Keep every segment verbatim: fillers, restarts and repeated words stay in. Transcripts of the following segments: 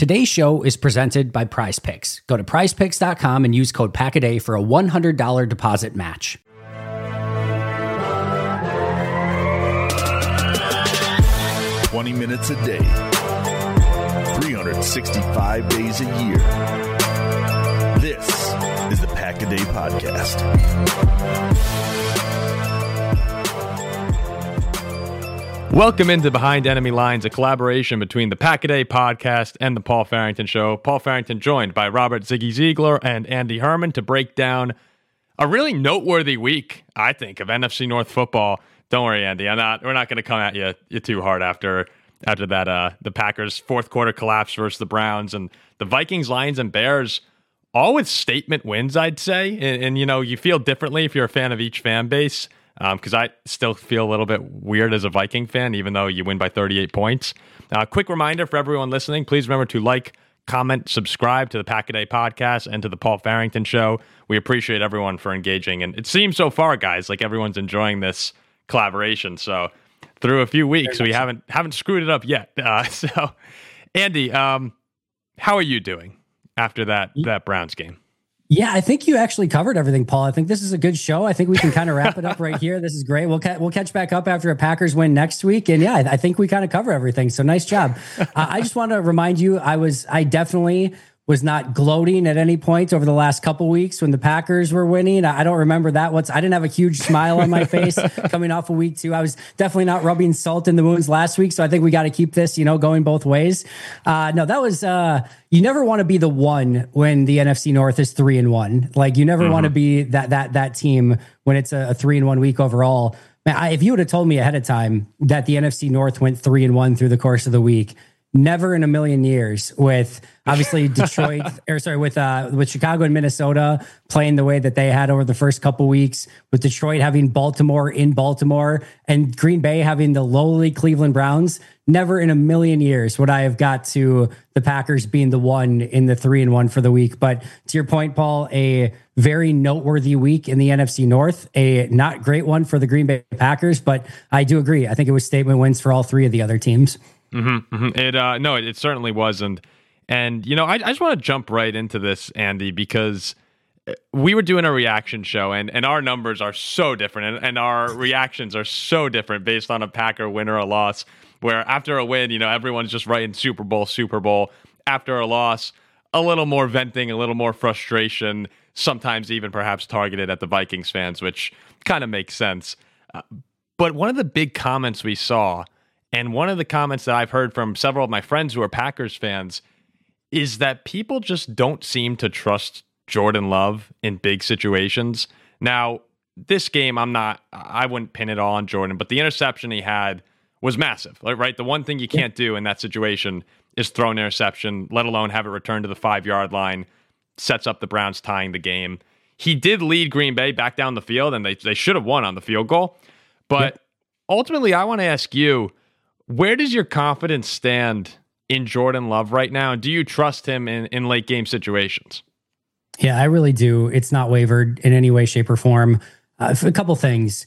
Today's show is presented by Prize Picks. Go to prize picks dot com and use code PACKADAY for a one hundred dollars deposit match. twenty minutes a day, three hundred sixty-five days a year. This is the Pack a Day Podcast. Welcome into Behind Enemy Lines, a collaboration between the Pack a Day Podcast and the Paul Farrington Show. Paul Farrington joined by Robert Ziggy Ziegler and Andy Herman to break down a really noteworthy week, I think, of N F C North football. Don't worry, Andy. I'm not. We're not going to come at you, you too hard after after that. Uh, the Packers' fourth quarter collapse versus the Browns, and the Vikings, Lions, and Bears, all with statement wins, I'd say. And, and you know, you feel differently if you're a fan of each fan base. Because um, I still feel a little bit weird as a Viking fan, even though you win by thirty-eight points. Uh, quick reminder for everyone listening, please remember to like, comment, subscribe to the Pack a Day Podcast and to the Paul Farrington Show. We appreciate everyone for engaging. And it seems so far, guys, like everyone's enjoying this collaboration. So through a few weeks, we haven't haven't screwed it up yet. Uh, so, Andy, um, how are you doing after that, that Browns game? Yeah, I think you actually covered everything, Paul. I think this is a good show. I think we can kind of wrap it up right here. This is great. We'll ca- we'll catch back up after a Packers win next week. And yeah, I, I think we kind of cover everything. So nice job. uh, I just want to remind you, I was, I definitely was not gloating at any point over the last couple weeks when the Packers were winning. I, I don't remember that. What's I didn't have a huge smile on my face coming off of week two. I was definitely not rubbing salt in the wounds last week. So I think we got to keep this, you know, going both ways. Uh, no, that was, uh, you never want to be the one when the N F C North is three and one. Like you never mm-hmm. want to be that, that, that team when it's a, a three and one week overall. Man, I, if you would have told me ahead of time that the N F C North went three and one through the course of the week, never in a million years, with obviously Detroit or sorry, with uh, with Chicago and Minnesota playing the way that they had over the first couple weeks, with Detroit having Baltimore in Baltimore and Green Bay having the lowly Cleveland Browns. Never in a million years would I have got to the Packers being the one in the three and one for the week. But to your point, Paul, a very noteworthy week in the N F C North, a not great one for the Green Bay Packers, but I do agree. I think it was statement wins for all three of the other teams. Mm-hmm, mm-hmm. It uh, no, it, it certainly wasn't. And, you know, I, I just want to jump right into this, Andy, because we were doing a reaction show and, and our numbers are so different and, and our reactions are so different based on a Packer win or a loss, where after a win, you know, everyone's just writing Super Bowl, Super Bowl. After a loss, a little more venting, a little more frustration, sometimes even perhaps targeted at the Vikings fans, which kind of makes sense. Uh, but one of the big comments we saw, and one of the comments that I've heard from several of my friends who are Packers fans, is that people just don't seem to trust Jordan Love in big situations. Now, this game, I'm not, I wouldn't pin it all on Jordan, but the interception he had was massive, right? The one thing you can't do in that situation is throw an interception, let alone have it returned to the five-yard line, sets up the Browns tying the game. He did lead Green Bay back down the field, and they, they should have won on the field goal. But yep. ultimately, I want to ask you, where does your confidence stand in Jordan Love right now? Do you trust him in, in late game situations? Yeah, I really do. It's not wavered in any way, shape, or form. Uh, a couple things.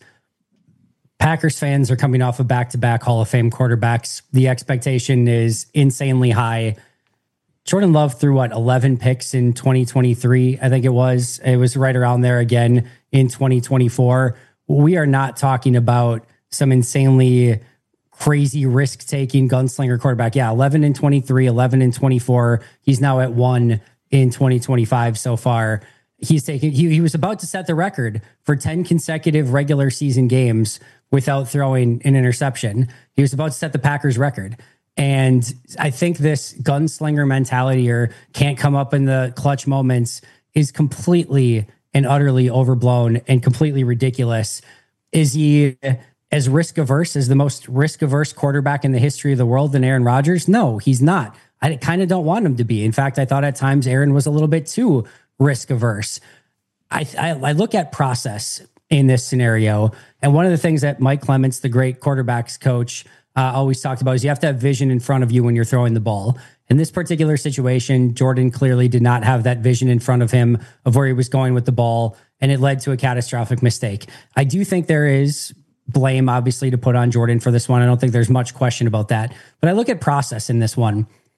Packers fans are coming off of back-to-back Hall of Fame quarterbacks. The expectation is insanely high. Jordan Love threw, what, eleven picks in twenty twenty-three, I think it was. It was right around there again in twenty twenty-four. We are not talking about some insanely crazy risk-taking gunslinger quarterback. Yeah, eleven and twenty-three, eleven and twenty-four. He's now at one in twenty twenty-five so far. He's taking, he, he was about to set the record for ten consecutive regular season games without throwing an interception. He was about to set the Packers record. And I think this gunslinger mentality, or can't come up in the clutch moments, is completely and utterly overblown and completely ridiculous. Is he as risk averse as the most risk averse quarterback in the history of the world than Aaron Rodgers? No, he's not. I kind of don't want him to be. In fact, I thought at times Aaron was a little bit too risk averse. I, I, I look at process in this scenario. And one of the things that Mike Clements, the great quarterbacks coach, uh, always talked about is you have to have vision in front of you when you're throwing the ball. In this particular situation, Jordan clearly did not have that vision in front of him of where he was going with the ball, and it led to a catastrophic mistake. I do think there is blame, obviously, to put on Jordan for this one. I don't think there's much question about that. But I look at process in this one.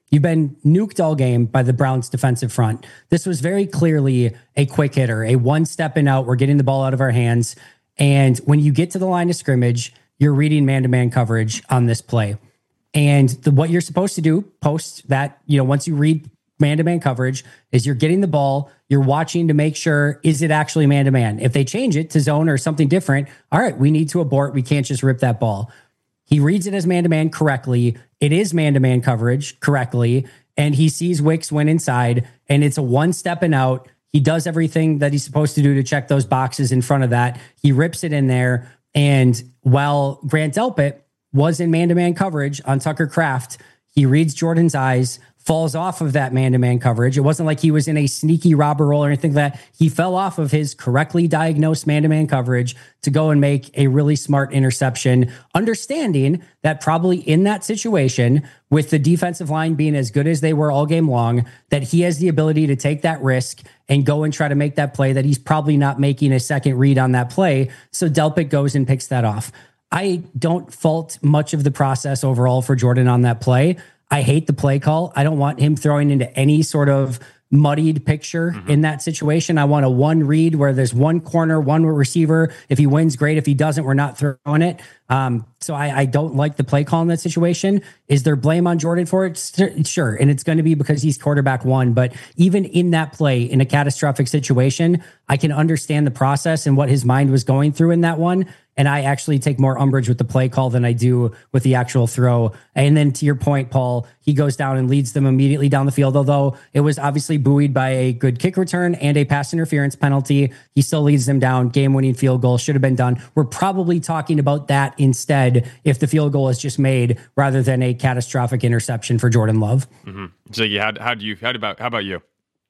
You've been nuked all game by the Browns defensive front. This was very clearly a quick hitter, a one step and out. We're getting the ball out of our hands. And when you get to the line of scrimmage, you're reading man-to-man coverage on this play. And the, what you're supposed to do post that, you know, once you read man-to-man coverage is you're getting the ball, you're watching to make sure, is it actually man-to-man? If they change it to zone or something different, all right, we need to abort. We can't just rip that ball. He reads it as man-to-man correctly. It is man-to-man coverage correctly. And he sees Wicks went inside and it's a one step and out. He does everything that he's supposed to do to check those boxes in front of that. He rips it in there. And while Grant Delpit was in man-to-man coverage on Tucker Kraft, he reads Jordan's eyes, falls off of that man-to-man coverage. It wasn't like he was in a sneaky robber roll or anything like that. He fell off of his correctly diagnosed man-to-man coverage to go and make a really smart interception, understanding that probably in that situation, with the defensive line being as good as they were all game long, that he has the ability to take that risk and go and try to make that play, that he's probably not making a second read on that play. So Delpit goes and picks that off. I don't fault much of the process overall for Jordan on that play. I hate the play call. I don't want him throwing into any sort of muddied picture mm-hmm. in that situation. I want a one read where there's one corner, one receiver. If he wins, great. If he doesn't, we're not throwing it. Um, so I, I don't like the play call in that situation. Is there blame on Jordan for it? Sure. And it's going to be because he's quarterback one. But even in that play, in a catastrophic situation, I can understand the process and what his mind was going through in that one. And I actually take more umbrage with the play call than I do with the actual throw. And then to your point, Paul, he goes down and leads them immediately down the field. Although it was obviously buoyed by a good kick return and a pass interference penalty, he still leads them down. Game-winning field goal should have been done. We're probably talking about that instead if the field goal is just made rather than a catastrophic interception for Jordan Love. Mm-hmm. So you had how do you how about how about you?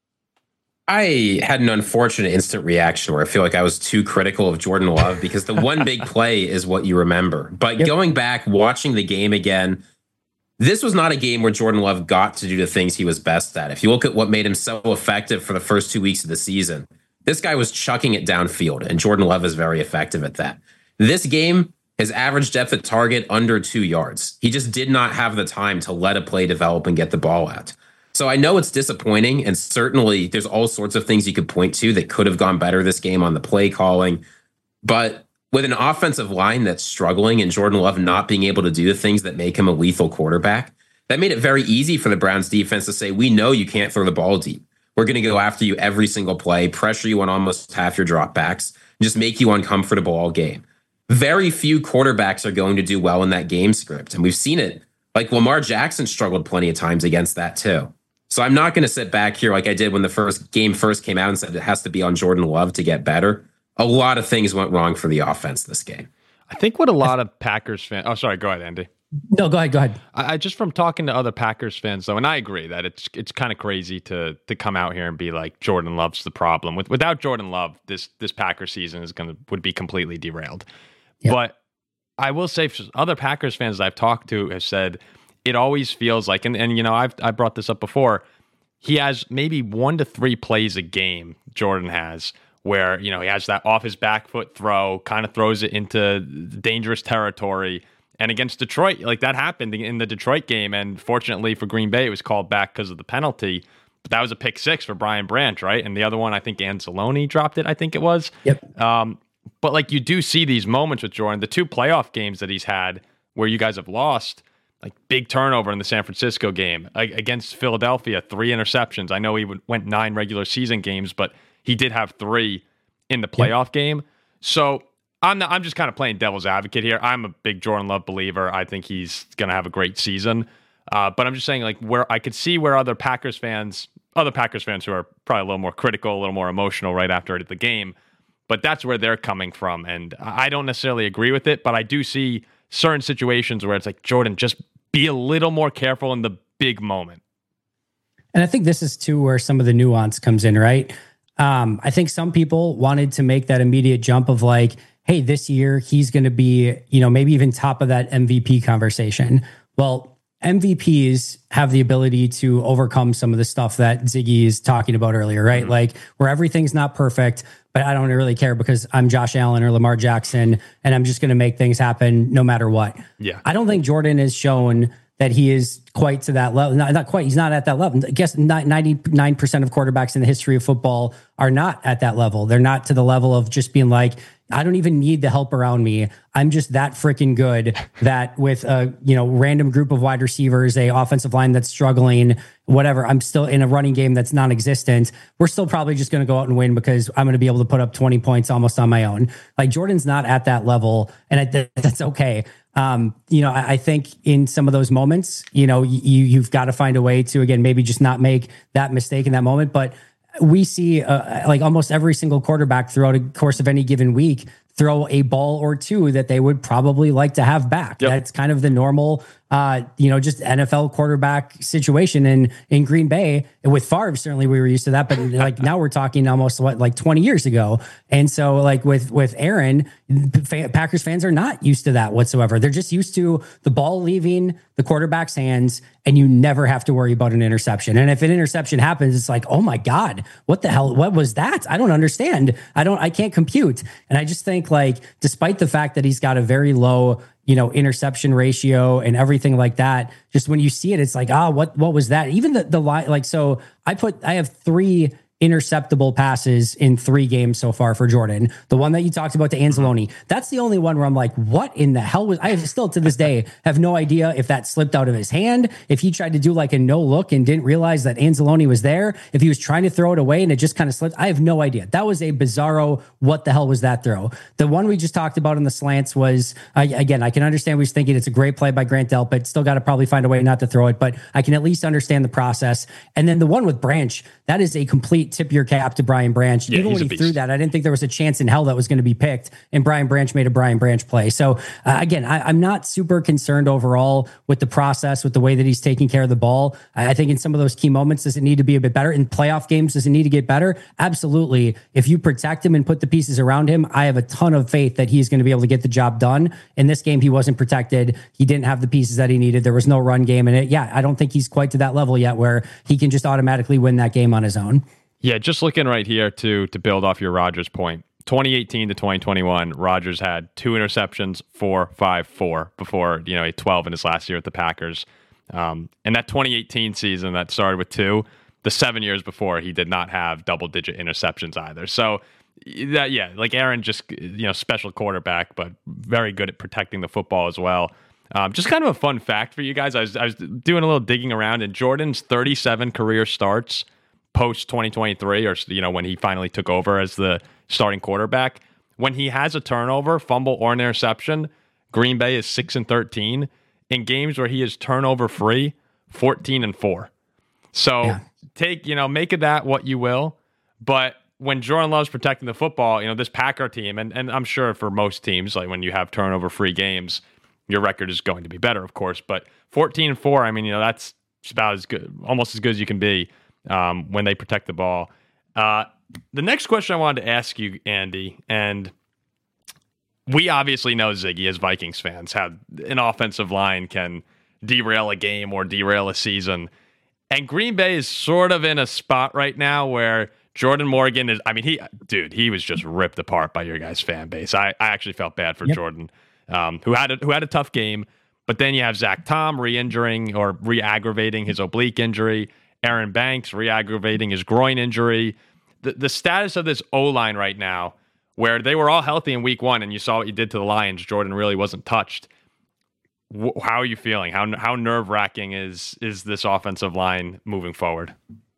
I had an unfortunate instant reaction where I feel like I was too critical of Jordan Love because the one big play is what you remember. But yep. Going back, watching the game again, this was not a game where Jordan Love got to do the things he was best at. If you look at what made him so effective for the first two weeks of the season, this guy was chucking it downfield, and Jordan Love is very effective at that. This game, his average depth at target under two yards. He just did not have the time to let a play develop and get the ball out. So I know it's disappointing, and certainly there's all sorts of things you could point to that could have gone better this game on the play calling. But with an offensive line that's struggling and Jordan Love not being able to do the things that make him a lethal quarterback, that made it very easy for the Browns defense to say, we know you can't throw the ball deep. We're going to go after you every single play, pressure you on almost half your dropbacks, just make you uncomfortable all game. Very few quarterbacks are going to do well in that game script, and we've seen it. Like Lamar Jackson struggled plenty of times against that too. So I'm not going to sit back here like I did when the first game first came out and said it has to be on Jordan Love to get better. A lot of things went wrong for the offense this game. I think what a lot of Packers fans... Oh, sorry. Go ahead, Andy. No, go ahead. Go ahead. I, I just from talking to other Packers fans, though, and I agree that it's it's kind of crazy to to come out here and be like Jordan Love's the problem. With without Jordan Love, this this Packers season is going to would be completely derailed. Yep. But I will say, other Packers fans that I've talked to have said it always feels like, and, and you know, I've I brought this up before, he has maybe one to three plays a game, Jordan has, where, you know, he has that off his back foot throw, kind of throws it into dangerous territory. And against Detroit, like that happened in the Detroit game. And fortunately for Green Bay, it was called back because of the penalty. But that was a pick six for Brian Branch, right? And the other one, I think Anzalone dropped it, I think it was. Yep. Um, but like you do see these moments with Jordan, the two playoff games that he's had where you guys have lost, like big turnover in the San Francisco game against Philadelphia, three interceptions. I know he went nine regular season games, but he did have three in the playoff yep. game. So I'm not, I'm just kind of playing devil's advocate here. I'm a big Jordan Love believer. I think he's going to have a great season. Uh, but I'm just saying, like, where I could see where other Packers fans, other Packers fans who are probably a little more critical, a little more emotional right after the game, but that's where they're coming from. And I don't necessarily agree with it, but I do see certain situations where it's like, Jordan, just be a little more careful in the big moment. And I think this is too where some of the nuance comes in, right? Um, I think some people wanted to make that immediate jump of like, hey, this year he's going to be, you know, maybe even top of that M V P conversation. Well, M V Ps have the ability to overcome some of the stuff that Ziggy is talking about earlier, right? Mm-hmm. Like where everything's not perfect, but I don't really care because I'm Josh Allen or Lamar Jackson and I'm just going to make things happen no matter what. Yeah. I don't think Jordan has shown that he is quite to that level. Not, not quite. He's not at that level. I guess ninety-nine percent of quarterbacks in the history of football are not at that level. They're not to the level of just being like, I don't even need the help around me. I'm just that freaking good that with a, you know, random group of wide receivers, a offensive line that's struggling, whatever, I'm still in a running game that's non-existent. We're still probably just going to go out and win because I'm going to be able to put up twenty points almost on my own. Like Jordan's not at that level, and I, that's okay. Um, you know, I, I think in some of those moments, you know, you, you've got to find a way to, again, maybe just not make that mistake in that moment. But we see uh, like almost every single quarterback throughout the course of any given week throw a ball or two that they would probably like to have back. Yep. That's kind of the normal, uh, you know, just N F L quarterback situation in, in Green Bay. And with Favre, certainly we were used to that, but like now we're talking almost what, like twenty years ago. And so like with, with Aaron, Packers fans are not used to that whatsoever. They're just used to the ball leaving the quarterback's hands and you never have to worry about an interception. And if an interception happens, it's like, oh my God, what the hell? What was that? I don't understand. I don't, I can't compute. And I just think like, despite the fact that he's got a very low, you know, interception ratio and everything like that, just when you see it, it's like, ah, oh, what, what was that? Even the, the line, like, so I put, I have three interceptable passes in three games so far for Jordan. The one that you talked about to Anzalone, that's the only one where I'm like, what in the hell was, I still to this day have no idea if that slipped out of his hand, if he tried to do like a no look and didn't realize that Anzalone was there, if he was trying to throw it away and it just kind of slipped. I have no idea. That was a bizarro, what the hell was that throw? The one we just talked about in the slants was, uh, again, I can understand we was thinking it's a great play by Grant Delpit, still got to probably find a way not to throw it, but I can at least understand the process. And then the one with Branch, that is a complete tip your cap to Brian Branch. Yeah, even when he threw that, I didn't think there was a chance in hell that was going to be picked, and Brian Branch made a Brian Branch play. So uh, again, I, I'm not super concerned overall with the process, with the way that he's taking care of the ball. I, I think in some of those key moments, does it need to be a bit better? In playoff games, does it need to get better? Absolutely. If you protect him and put the pieces around him, I have a ton of faith that he's going to be able to get the job done. In this game, he wasn't protected. He didn't have the pieces that he needed. There was no run game in it. Yeah, I don't think he's quite to that level yet where he can just automatically win that game on his own. Yeah, just looking right here to to build off your Rodgers point. twenty eighteen to twenty twenty-one, Rodgers had two interceptions, four, five, four, before, you know, a twelve in his last year at the Packers. Um, and that twenty eighteen season that started with two, the seven years before, he did not have double-digit interceptions either. So, that yeah, like Aaron, just, you know, special quarterback, but very good at protecting the football as well. Um, just kind of a fun fact for you guys. I was, I was doing a little digging around, and Jordan's thirty-seven career starts post twenty twenty-three, or, you know, when he finally took over as the starting quarterback, when he has a turnover, fumble, or an interception, Green Bay is six and thirteen. In games where he is turnover free, fourteen and four. So yeah. take, you know, make of that what you will. But when Jordan Love's protecting the football, you know, this Packer team, and, and I'm sure for most teams, like when you have turnover free games, your record is going to be better, of course. But fourteen and four, I mean, you know, that's about as good, almost as good as you can be. Um, when they protect the ball. Uh, the next question I wanted to ask you, Andy, and we obviously know, Ziggy, as Vikings fans, how an offensive line can derail a game or derail a season. And Green Bay is sort of in a spot right now where Jordan Morgan is, I mean, he, dude, he was just ripped apart by your guys' fan base. I, I actually felt bad for yep. Jordan, um, who had a, who had a tough game. But then you have Zach Tom re-injuring or re-aggravating his oblique injury. Aaron Banks re-aggravating his groin injury. The the status of this O-line right now, where they were all healthy in week one, and you saw what you did to the Lions. Jordan really wasn't touched. W- how are you feeling? How how nerve-wracking is is this offensive line moving forward?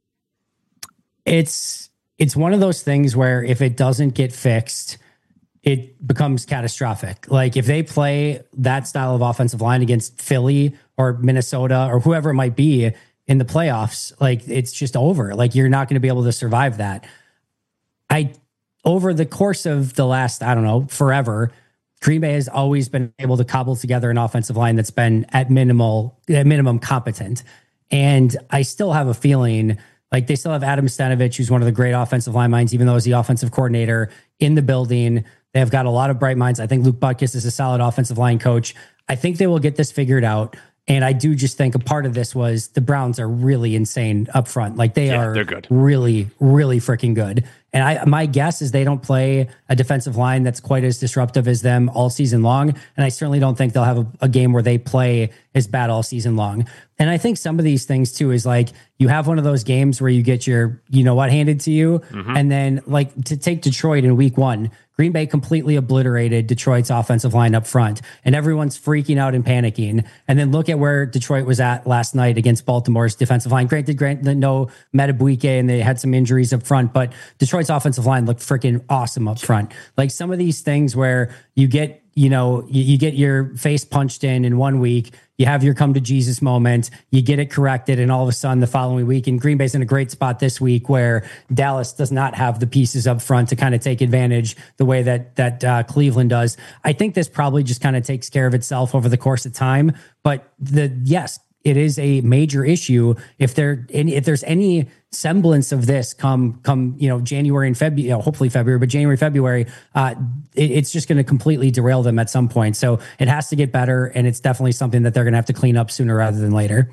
It's it's one of those things where if it doesn't get fixed, it becomes catastrophic. Like if they play that style of offensive line against Philly or Minnesota or whoever it might be in the playoffs, like it's just over. Like you're not going to be able to survive that. I, over the course of the last, I don't know, forever, Green Bay has always been able to cobble together an offensive line that's been at minimal, at minimum competent. And I still have a feeling like they still have Adam Stenavich, who's one of the great offensive line minds, even though he's the offensive coordinator in the building. They have got a lot of bright minds. I think Luke Butkus is a solid offensive line coach. I think they will get this figured out. And I do just think a part of this was the Browns are really insane up front. Like they yeah, are they're good. really, really freaking good. And I, my guess is they don't play a defensive line that's quite as disruptive as them all season long. And I certainly don't think they'll have a, a game where they play as bad all season long. And I think some of these things too is like you have one of those games where you get your, you know what, handed to you. Mm-hmm. And then like to take Detroit in week one, Green Bay completely obliterated Detroit's offensive line up front, and everyone's freaking out and panicking. And then look at where Detroit was at last night against Baltimore's defensive line. Granted, granted no Metabuike, and they had some injuries up front, but Detroit's offensive line looked freaking awesome up front. Like some of these things where you get, you know, you, you get your face punched in in one week, you have your come to Jesus moment, you get it corrected, and all of a sudden the following week, and Green Bay's in a great spot this week where Dallas does not have the pieces up front to kind of take advantage the way that that uh, Cleveland does. I think this probably just kind of takes care of itself over the course of time. But the yes, it is a major issue if there any, if there's any semblance of this come come you know January and February, you know, hopefully February, but January, February, uh, it, it's just going to completely derail them at some point. So it has to get better, and it's definitely something that they're going to have to clean up sooner rather than later.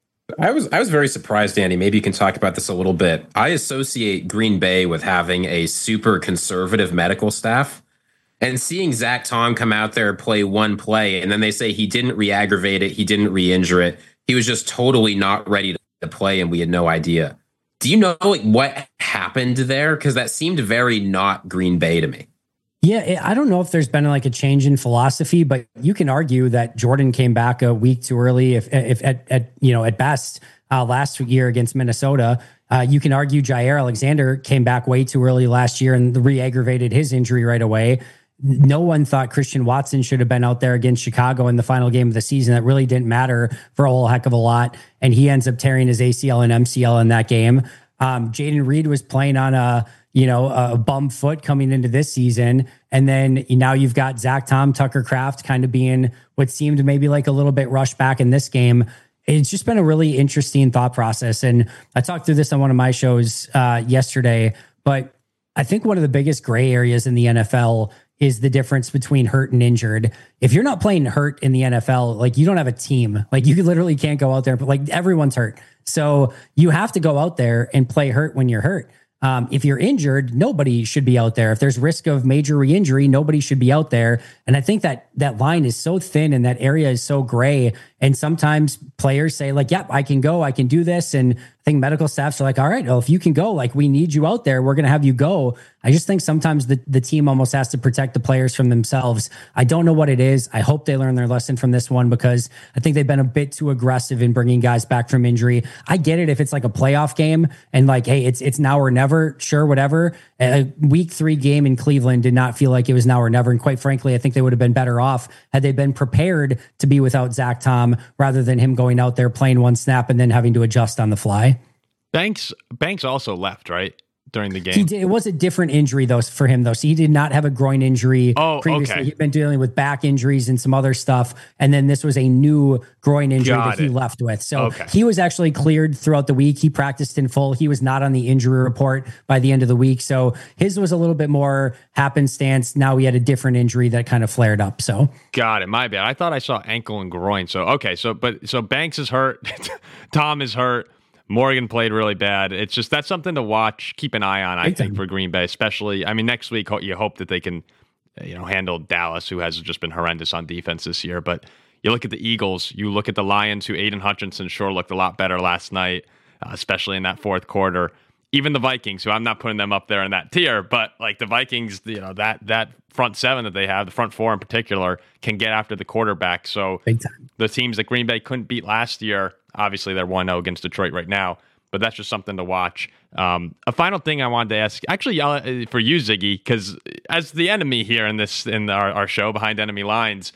I was I was very surprised, Andy. Maybe you can talk about this a little bit. I associate Green Bay with having a super conservative medical staff. And seeing Zach Tom come out there, play one play, and then they say he didn't re-aggravate it, he didn't re-injure it, he was just totally not ready to play, and we had no idea. Do you know like what happened there? Because that seemed very not Green Bay to me. Yeah, I don't know if there's been like a change in philosophy, but you can argue that Jordan came back a week too early, if if at, at you know at best uh, last year against Minnesota. Uh, you can argue Jair Alexander came back way too early last year and re-aggravated his injury right away. No one thought Christian Watson should have been out there against Chicago in the final game of the season. That really didn't matter for a whole heck of a lot. And he ends up tearing his A C L and M C L in that game. Um, Jaden Reed was playing on a, you know, a bum foot coming into this season. And then now you've got Zach Tom, Tucker Kraft kind of being what seemed maybe like a little bit rushed back in this game. It's just been a really interesting thought process. And I talked through this on one of my shows uh, yesterday, but I think one of the biggest gray areas in the N F L is the difference between hurt and injured. If you're not playing hurt in the N F L, like you don't have a team, like you literally can't go out there, but like everyone's hurt. So you have to go out there and play hurt when you're hurt. Um, if you're injured, nobody should be out there. If there's risk of major re-injury, nobody should be out there. And I think that that line is so thin and that area is so gray. And sometimes players say like, yep, I can go, I can do this. And I think medical staffs are like, all right, well, if you can go, like we need you out there, we're going to have you go. I just think sometimes the, the team almost has to protect the players from themselves. I don't know what it is. I hope they learn their lesson from this one because I think they've been a bit too aggressive in bringing guys back from injury. I get it if it's like a playoff game and like, hey, it's it's now or never, sure, whatever. A week three game in Cleveland did not feel like it was now or never. And quite frankly, I think they would have been better off had they been prepared to be without Zach Tom rather than him going out there playing one snap and then having to adjust on the fly. Banks Banks also left, right? During the game. He did, it was a different injury though for him though. So he did not have a groin injury oh, previously. Okay. He'd been dealing with back injuries and some other stuff. And then this was a new groin injury Got that he it. left with. So okay. he was actually cleared throughout the week. He practiced in full. He was not on the injury report by the end of the week. So his was a little bit more happenstance. Now he had a different injury that kind of flared up. So got it. My bad. I thought I saw ankle and groin. So, okay. So, but so Banks is hurt. Tom is hurt. Morgan played really bad. It's just that's something to watch, keep an eye on, I think, for Green Bay, especially. I mean, next week you hope that they can, you know, handle Dallas, who has just been horrendous on defense this year. But you look at the Eagles, you look at the Lions, who Aiden Hutchinson sure looked a lot better last night, uh, especially in that fourth quarter. Even the Vikings, who I'm not putting them up there in that tier, but like the Vikings, you know, that that front seven that they have, the front four in particular, can get after the quarterback. So big time. The teams that Green Bay couldn't beat last year, obviously they're one oh against Detroit right now, but that's just something to watch. Um, a final thing I wanted to ask, actually uh, for you, Ziggy, because as the enemy here in this in our, our show, Behind Enemy Lines,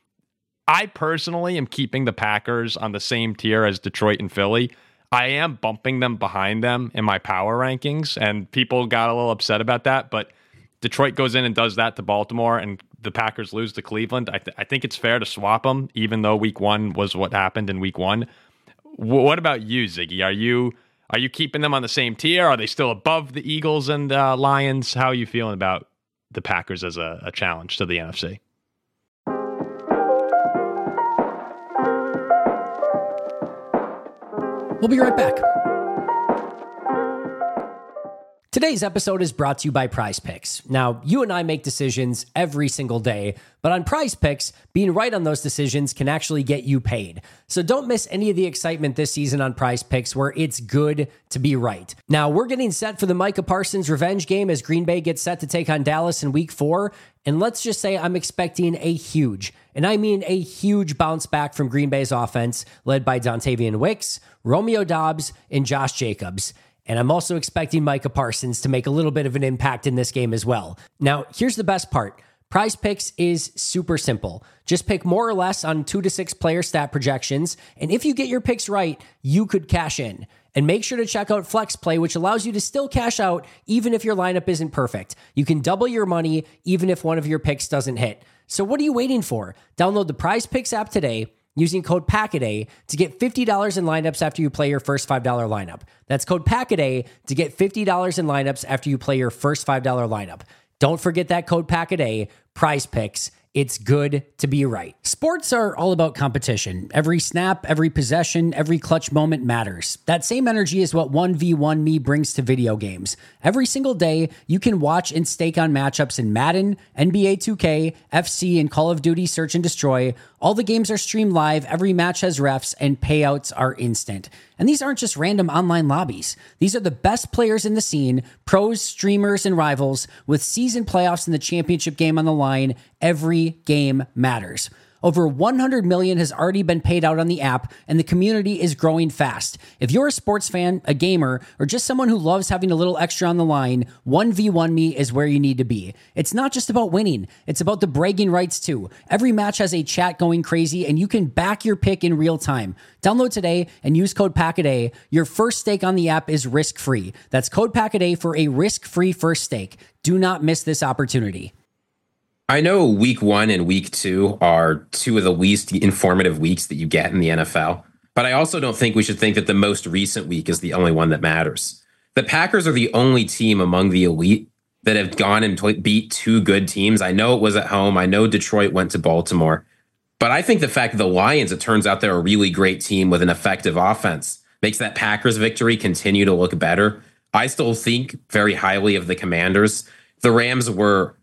I personally am keeping the Packers on the same tier as Detroit and Philly. I am bumping them behind them in my power rankings, and people got a little upset about that, but Detroit goes in and does that to Baltimore, and the Packers lose to Cleveland. I, th- I think it's fair to swap them, even though week one was what happened in week one. W- what about you, Ziggy? Are you are you keeping them on the same tier? Are they still above the Eagles and uh, Lions? How are you feeling about the Packers as a, a challenge to the N F C? We'll be right back. Today's episode is brought to you by Prize Picks. Now, you and I make decisions every single day, but on Prize Picks, being right on those decisions can actually get you paid. So don't miss any of the excitement this season on Prize Picks, where it's good to be right. Now, we're getting set for the Micah Parsons revenge game as Green Bay gets set to take on Dallas in week four. And let's just say I'm expecting a huge, and I mean a huge bounce back from Green Bay's offense, led by Dontavian Wicks, Romeo Doubs, and Josh Jacobs. And I'm also expecting Micah Parsons to make a little bit of an impact in this game as well. Now, here's the best part. Prize Picks is super simple. Just pick more or less on two to six player stat projections. And if you get your picks right, you could cash in. And make sure to check out Flex Play, which allows you to still cash out even if your lineup isn't perfect. You can double your money even if one of your picks doesn't hit. So what are you waiting for? Download the Prize Picks app today using code PACKADAY to get fifty dollars in lineups after you play your first five dollar lineup. That's code PACKADAY to get fifty dollars in lineups after you play your first five dollar lineup. Don't forget that code PACKADAY, Prize Picks. It's good to be right. Sports are all about competition. Every snap, every possession, every clutch moment matters. That same energy is what one v one Me brings to video games. Every single day, you can watch and stake on matchups in Madden, N B A two K, F C, and Call of Duty Search and Destroy. All the games are streamed live, every match has refs, and payouts are instant. And these aren't just random online lobbies. These are the best players in the scene, pros, streamers, and rivals, with season playoffs and the championship game on the line. Every game matters. Over one hundred million has already been paid out on the app, and the community is growing fast. If you're a sports fan, a gamer, or just someone who loves having a little extra on the line, one v one Me is where you need to be. It's not just about winning, it's about the bragging rights too. Every match has a chat going crazy, and you can back your pick in real time. Download today and use code PACKADAY. Your first stake on the app is risk-free. That's code PACKADAY for a risk-free first stake. Do not miss this opportunity. I know week one and week two are two of the least informative weeks that you get in the N F L, but I also don't think we should think that the most recent week is the only one that matters. The Packers are the only team among the elite that have gone and beat two good teams. I know it was at home. I know Detroit went to Baltimore, but I think the fact that the Lions, it turns out they're a really great team with an effective offense, makes that Packers victory continue to look better. I still think very highly of the Commanders. The Rams were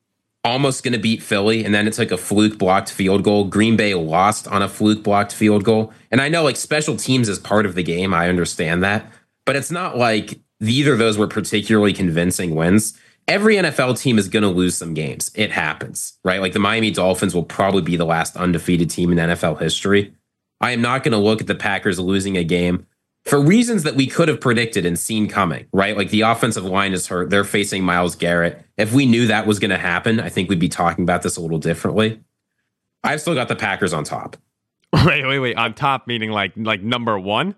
almost going to beat Philly, and then it's like a fluke blocked field goal. Green Bay lost on a fluke blocked field goal. And I know like special teams is part of the game. I understand that. But it's not like either of those were particularly convincing wins. Every N F L team is going to lose some games. It happens, right? Like the Miami Dolphins will probably be the last undefeated team in N F L history. I am not going to look at the Packers losing a game for reasons that we could have predicted and seen coming, right? Like the offensive line is hurt. They're facing Myles Garrett. If we knew that was going to happen, I think we'd be talking about this a little differently. I've still got the Packers on top. Wait, wait, wait. On top meaning like like number one?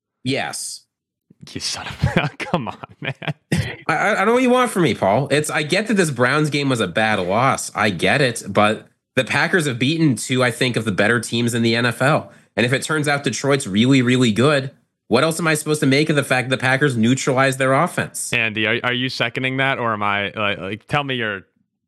Yes. You son of a... Come on, man. I, I don't know what you want from me, Paul. It's I get that this Browns game was a bad loss. I get it. But the Packers have beaten two, I think, of the better teams in the N F L. And if it turns out Detroit's really, really good, what else am I supposed to make of the fact that the Packers neutralized their offense? Andy, are, are you seconding that, or am I like, like tell me your?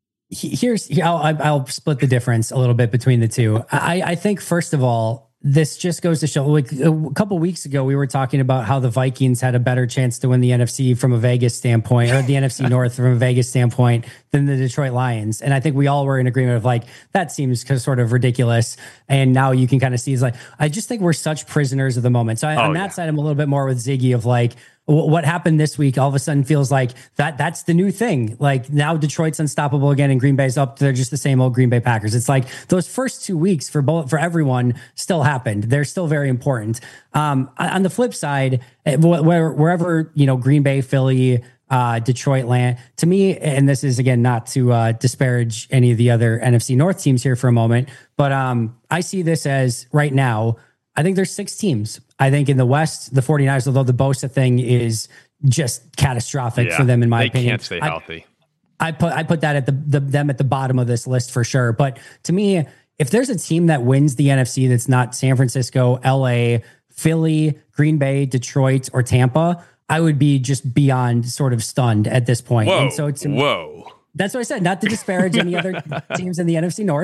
Here's I'll, I'll split the difference a little bit between the two. I, I think first of all, this just goes to show. Like a couple weeks ago, we were talking about how the Vikings had a better chance to win the N F C from a Vegas standpoint, or the N F C North from a Vegas standpoint, than the Detroit Lions. And I think we all were in agreement of like, that seems sort of ridiculous. And now you can kind of see is like, I just think we're such prisoners of the moment. So I, oh, on that yeah. side, I'm a little bit more with Ziggy of like, what happened this week all of a sudden feels like that that's the new thing. Like now Detroit's unstoppable again and Green Bay's up. They're just the same old Green Bay Packers. It's like those first two weeks for both, for everyone still happened. They're still very important. Um, on the flip side, where, wherever, you know, Green Bay, Philly, uh, Detroit land, to me, and this is again, not to uh, disparage any of the other N F C North teams here for a moment, but um, I see this as right now, I think there's six teams. I think in the West, the 49ers, although the Bosa thing is just catastrophic yeah, for them, in my they opinion. They can't stay healthy. I, I put I put that at the, the them at the bottom of this list for sure. But to me, if there's a team that wins the N F C that's not San Francisco, L A, Philly, Green Bay, Detroit, or Tampa, I would be just beyond sort of stunned at this point. Whoa, and so it's whoa. That's what I said, not to disparage any other teams in the N F C North.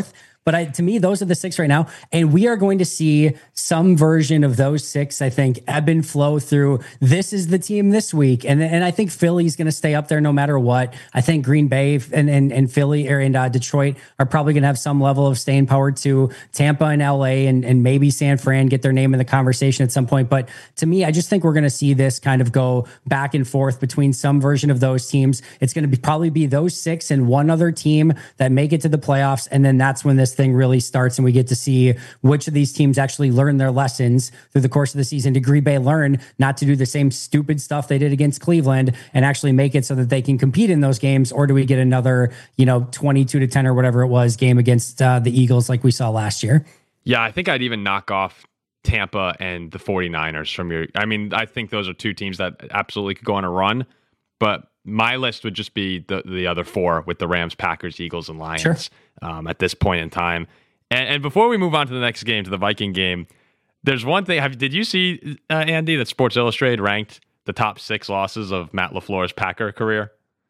But I, to me, those are the six right now. And we are going to see some version of those six, I think, ebb and flow through. This is the team this week. And, and I think Philly's going to stay up there no matter what. I think Green Bay and, and, and Philly and uh, Detroit are probably going to have some level of staying power too. Tampa and L A and, and maybe San Fran get their name in the conversation at some point. But to me, I just think we're going to see this kind of go back and forth between some version of those teams. It's going to be probably be those six and one other team that make it to the playoffs. And then that's when this thing really starts and we get to see which of these teams actually learn their lessons through the course of the season. Did Green Bay learn not to do the same stupid stuff they did against Cleveland and actually make it so that they can compete in those games? Or do we get another, you know, twenty-two to ten or whatever it was game against uh, the Eagles like we saw last year? Yeah, I think I'd even knock off Tampa and the 49ers from your, I mean, I think those are two teams that absolutely could go on a run, but my list would just be the, the other four with the Rams, Packers, Eagles, and Lions sure. um, at this point in time. And, and before we move on to the next game, to the Viking game, there's one thing. Have, did you see, uh, Andy, that Sports Illustrated ranked the top six losses of Matt LaFleur's Packer career?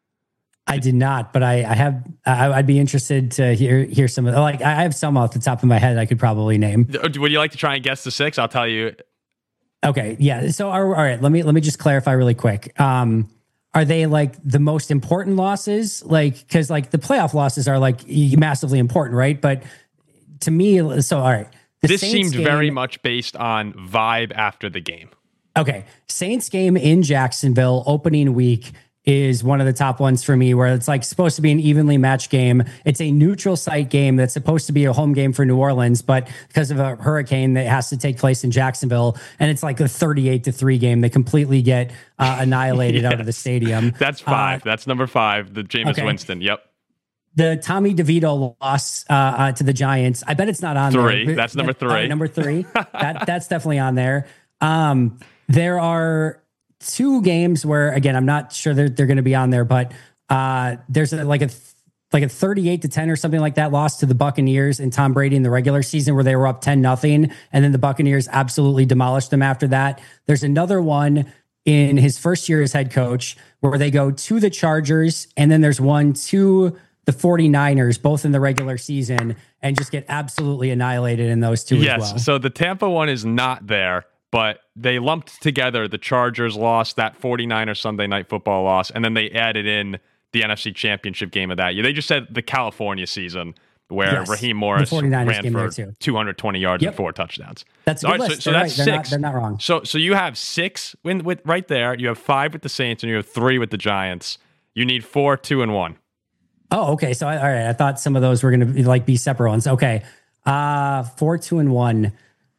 I did not, but I, I have. I, I'd be interested to hear hear some of. Like I have some off the top of my head I could probably name. Would you like to try and guess the six? I'll tell you. Okay, yeah. So all right, let me let me just clarify really quick. Um, are they like the most important losses? Like because like the playoff losses are like massively important, right? But to me, so all right. This Saints seemed game, very much based on vibe after the game. Okay, Saints game in Jacksonville opening week is one of the top ones for me, where it's like supposed to be an evenly matched game. It's a neutral site game that's supposed to be a home game for New Orleans, but because of a hurricane that has to take place in Jacksonville, and it's like a thirty-eight to three game, they completely get uh, annihilated yes. out of the stadium. That's five. Uh, that's number five, the Jameis okay. Winston. Yep. The Tommy DeVito loss uh, uh, to the Giants. I bet it's not on three. there. That's number three. Uh, number three. that That's definitely on there. Um, there are two games where, again, I'm not sure that they're going to be on there, but uh, there's a, like a like a thirty-eight to ten or something like that loss to the Buccaneers and Tom Brady in the regular season where they were up ten nothing, and then the Buccaneers absolutely demolished them after that. There's another one in his first year as head coach where they go to the Chargers, and then there's one to the 49ers, both in the regular season, and just get absolutely annihilated in those two yes, as well. So the Tampa one is not there, but they lumped together the Chargers loss, that 49ers Sunday Night Football loss, and then they added in the N F C Championship game of that year. They just said the California season where yes, Raheem Morris ran for two hundred twenty yards yep. and four touchdowns. That's a good right, list. So, so that's right. six. They're not, they're not wrong. So so you have six with, with right there. You have five with the Saints, and you have three with the Giants. You need four, two, and one. Oh, okay. So I, all right, I thought some of those were going to be like be separate ones. Okay, uh, four, two, and one.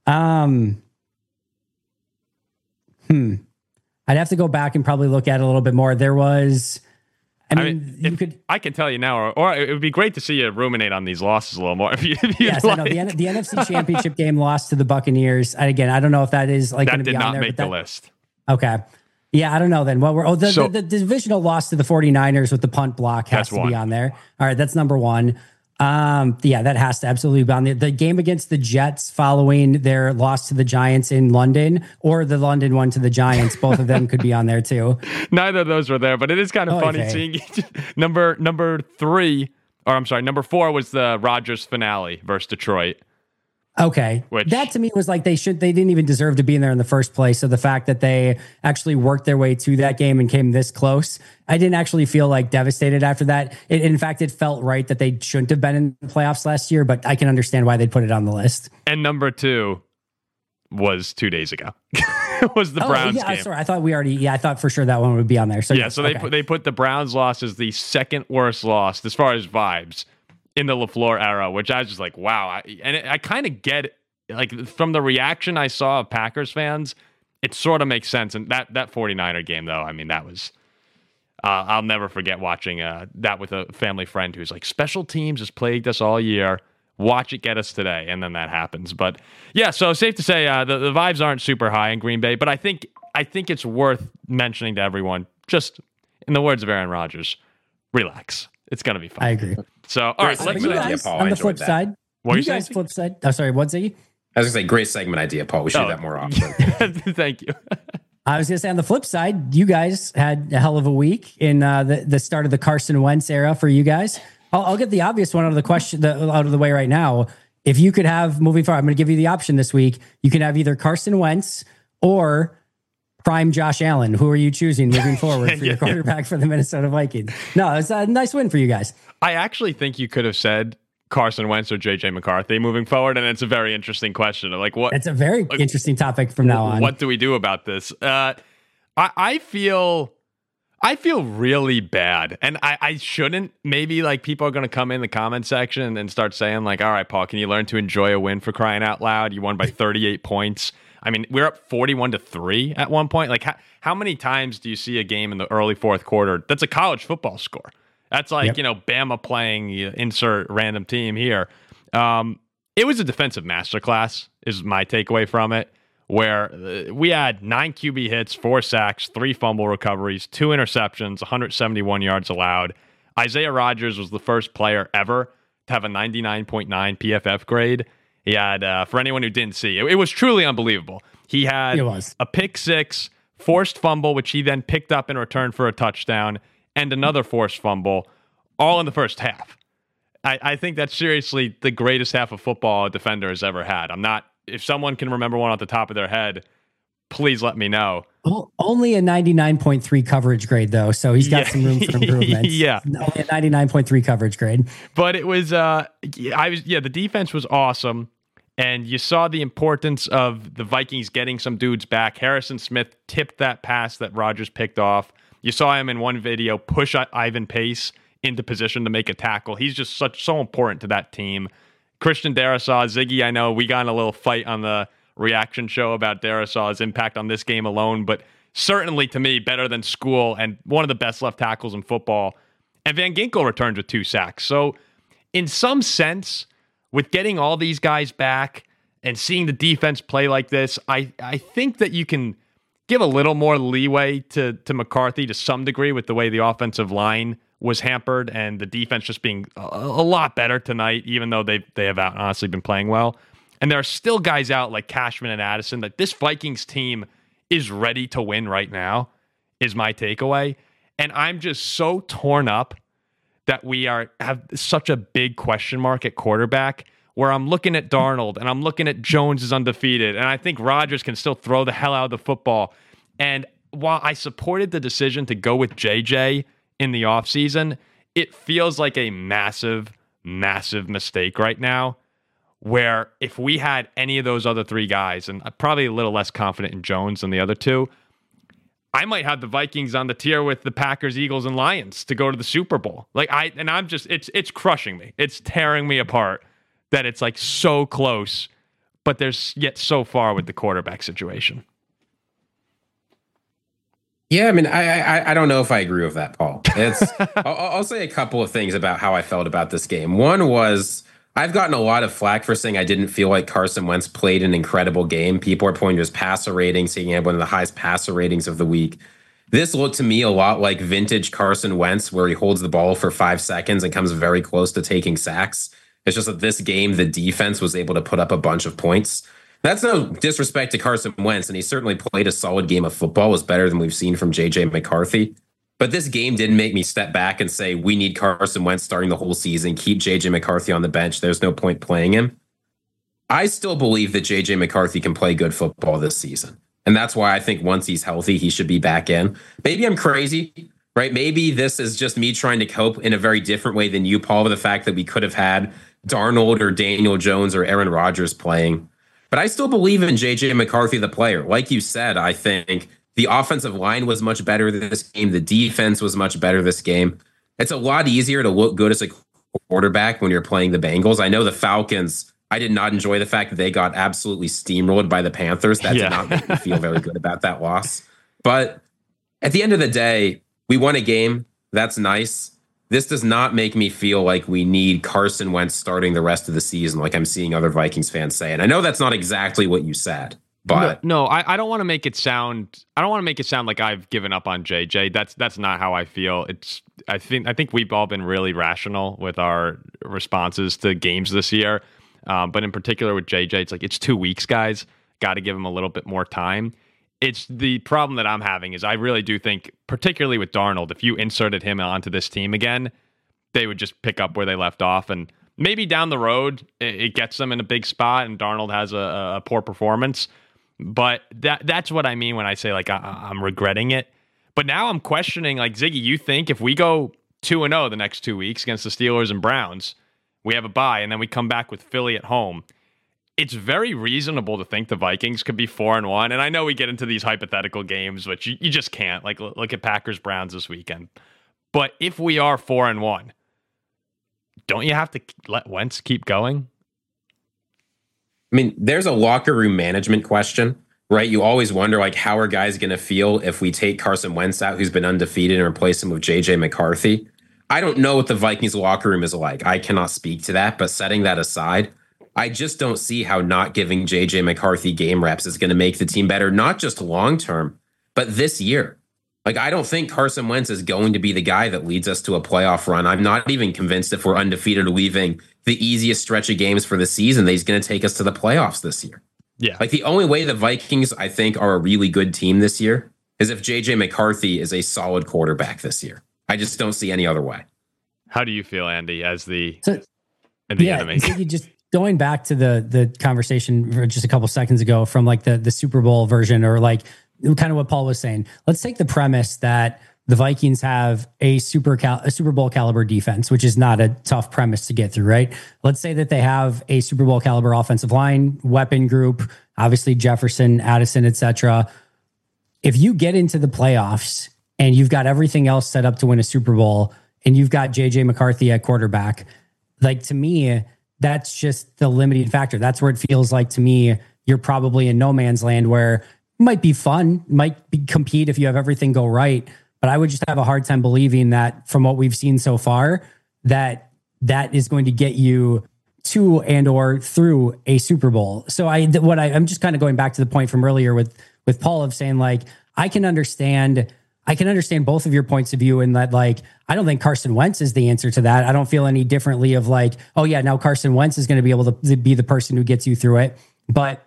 Um, hmm. I'd have to go back and probably look at it a little bit more. There was, I mean, I mean you could. I can tell you now, or, or it would be great to see you ruminate on these losses a little more. If you, if yes, like. I know the, the N F C Championship game lost to the Buccaneers. And again, I don't know if that is like going to be on there. That did not make that, the list. Okay. Yeah, I don't know then. Well, we're oh the, so, the, the divisional loss to the 49ers with the punt block has to one. be on there. All right, that's number one. Um, yeah, that has to absolutely be on there. The game against the Jets following their loss to the Giants in London, or the London one to the Giants, both of them could be on there too. Neither of those were there, but it is kind of oh, funny okay. seeing number number three, or I'm sorry, number four was the Rodgers finale versus Detroit. Okay. Which, that to me was like they should they didn't even deserve to be in there in the first place. So the fact that they actually worked their way to that game and came this close, I didn't actually feel like devastated after that. It, in fact, it felt right that they shouldn't have been in the playoffs last year, but I can understand why they put it on the list. And number two was two days ago. It was the oh, Browns yeah, game. Sorry, I thought we already. Yeah, I thought for sure that one would be on there. So yeah, yes, so they okay. put, they put the Browns loss as the second worst loss as far as vibes in the LaFleur era, which I was just like, wow. I, and it, I kind of get it. Like from the reaction I saw of Packers fans, it sort of makes sense. And that that 49er game, though, I mean, that was uh, I'll never forget watching uh, that with a family friend who's like, special teams has plagued us all year. Watch it get us today, and then that happens. But yeah, so safe to say uh, the the vibes aren't super high in Green Bay. But I think I think it's worth mentioning to everyone. Just in the words of Aaron Rodgers, relax. It's gonna be fun. I agree. So all right, let's you guys, on the flip side. What you you guys saying? flip side. Oh, sorry. What's it? I was gonna say, great segment idea, Paul. We should oh. do that more often. Thank you. I was gonna say on the flip side, you guys had a hell of a week in uh, the the start of the Carson Wentz era for you guys. I'll, I'll get the obvious one out of the question the, out of the way right now. If you could have moving forward, I'm going to give you the option this week. You can have either Carson Wentz or prime Josh Allen. Who are you choosing moving forward for yeah, your quarterback yeah. for the Minnesota Vikings? No, it's a nice win for you guys. I actually think you could have said Carson Wentz or J J McCarthy moving forward, and it's a very interesting question. Like, what? It's a very like, interesting topic from now on. What do we do about this? Uh, I, I feel. I feel really bad, and I, I shouldn't. Maybe like people are going to come in the comment section and start saying like, all right, Paul, can you learn to enjoy a win for crying out loud? You won by thirty-eight points. I mean, we're up forty-one to three at one point. Like how, how many times do you see a game in the early fourth quarter? That's a college football score. That's like, yep. you know, Bama playing, you know, insert random team here. Um, it was a defensive masterclass is my takeaway from it. Where uh, we had nine Q B hits, four sacks, three fumble recoveries, two interceptions, one hundred seventy-one yards allowed. Isaiah Rodgers was the first player ever to have a ninety-nine point nine P F F grade. He had, uh, for anyone who didn't see, it, it was truly unbelievable. He had a pick six, forced fumble, which he then picked up in return for a touchdown, and another forced fumble, all in the first half. I, I think that's seriously the greatest half of football a defender has ever had. I'm not If someone can remember one off the top of their head, please let me know. Well, only a ninety-nine point three coverage grade, though, so he's got yeah. some room for improvement. yeah, only a ninety-nine point three coverage grade. But it was, uh, I was, yeah, the defense was awesome, and you saw the importance of the Vikings getting some dudes back. Harrison Smith tipped that pass that Rodgers picked off. You saw him in one video push Ivan Pace into position to make a tackle. He's just such so important to that team. Christian Darrisaw, Ziggy, I know we got in a little fight on the reaction show about Darrisaw's impact on this game alone, but certainly to me, better than School and one of the best left tackles in football. And Van Ginkel returns with two sacks. So in some sense, with getting all these guys back and seeing the defense play like this, I, I think that you can give a little more leeway to, to McCarthy to some degree with the way the offensive line was hampered and the defense just being a, a lot better tonight, even though they they have honestly been playing well. And there are still guys out like Cashman and Addison that this Vikings team is ready to win right now, is my takeaway. And I'm just so torn up that we are have such a big question mark at quarterback where I'm looking at Darnold and I'm looking at Jones is undefeated. And I think Rodgers can still throw the hell out of the football. And while I supported the decision to go with J J in the offseason, it feels like a massive, massive mistake right now where if we had any of those other three guys, and I'm probably a little less confident in Jones than the other two, I might have the Vikings on the tier with the Packers, Eagles, and Lions to go to the Super Bowl. Like I, and I'm just, it's, it's crushing me. It's tearing me apart that it's like so close, but there's yet so far with the quarterback situation. Yeah, I mean, I, I I don't know if I agree with that, Paul. It's I'll, I'll say a couple of things about how I felt about this game. One was I've gotten a lot of flack for saying I didn't feel like Carson Wentz played an incredible game. People are pointing to his passer ratings, saying he had one of the highest passer ratings of the week. This looked to me a lot like vintage Carson Wentz, where he holds the ball for five seconds and comes very close to taking sacks. It's just that this game, the defense was able to put up a bunch of points. That's no disrespect to Carson Wentz, and he certainly played a solid game of football. It was better than we've seen from J J McCarthy. But this game didn't make me step back and say, we need Carson Wentz starting the whole season, keep J J McCarthy on the bench. There's no point playing him. I still believe that J J McCarthy can play good football this season. And that's why I think once he's healthy, he should be back in. Maybe I'm crazy, right? Maybe this is just me trying to cope in a very different way than you, Paul, with the fact that we could have had Darnold or Daniel Jones or Aaron Rodgers playing. But I still believe in J J McCarthy, the player. Like you said, I think the offensive line was much better this game. The defense was much better this game. It's a lot easier to look good as a quarterback when you're playing the Bengals. I know the Falcons, I did not enjoy the fact that they got absolutely steamrolled by the Panthers. That yeah. did not make me feel very good about that loss. But at the end of the day, we won a game. That's nice. This does not make me feel like we need Carson Wentz starting the rest of the season, like I'm seeing other Vikings fans say. And I know that's not exactly what you said, but no, no I, I don't want to make it sound. I don't want to make it sound like I've given up on J J. That's that's not how I feel. It's I think I think we've all been really rational with our responses to games this year, um, but in particular with J J, it's like it's two weeks, guys. Got to give him a little bit more time. It's the problem that I'm having is I really do think, particularly with Darnold, if you inserted him onto this team again, they would just pick up where they left off, and maybe down the road it, it gets them in a big spot, and Darnold has a, a poor performance. But that that's what I mean when I say like I, I'm regretting it. But now I'm questioning, like, Ziggy, you think if we go two and oh the next two weeks against the Steelers and Browns, we have a bye, and then we come back with Philly at home, it's very reasonable to think the Vikings could be four and one. And I know we get into these hypothetical games, but you, you just can't. Like, look at Packers Browns this weekend. But if we are four and one, don't you have to let Wentz keep going? I mean, there's a locker room management question, right? You always wonder, like, how are guys going to feel if we take Carson Wentz out, who's been undefeated, and replace him with J J McCarthy? I don't know what the Vikings locker room is like. I cannot speak to that. But setting that aside, I just don't see how not giving J J McCarthy game reps is going to make the team better, not just long term, but this year. Like, I don't think Carson Wentz is going to be the guy that leads us to a playoff run. I'm not even convinced if we're undefeated or leaving the easiest stretch of games for the season that he's going to take us to the playoffs this year. Yeah. Like, the only way the Vikings, I think, are a really good team this year is if J J McCarthy is a solid quarterback this year. I just don't see any other way. How do you feel, Andy, as the, so, the yeah, enemy? So you just going back to the the conversation just a couple seconds ago from like the the Super Bowl version, or like kind of what Paul was saying. Let's take the premise that the Vikings have a super cal- a Super Bowl caliber defense, which is not a tough premise to get through, right? Let's say that they have a Super Bowl caliber offensive line, weapon group, obviously Jefferson, Addison, et cetera. If you get into the playoffs and you've got everything else set up to win a Super Bowl, and you've got J J McCarthy at quarterback, like, to me, that's just the limiting factor. That's where it feels like, to me, you're probably in no man's land, where it might be fun, might be compete if you have everything go right. But I would just have a hard time believing that, from what we've seen so far, that that is going to get you to and or through a Super Bowl. So I, what I, I'm just kind of going back to the point from earlier with, with Paul of saying, like, I can understand I can understand both of your points of view in that, like, I don't think Carson Wentz is the answer to that. I don't feel any differently of like, oh yeah, now Carson Wentz is going to be able to be the person who gets you through it. But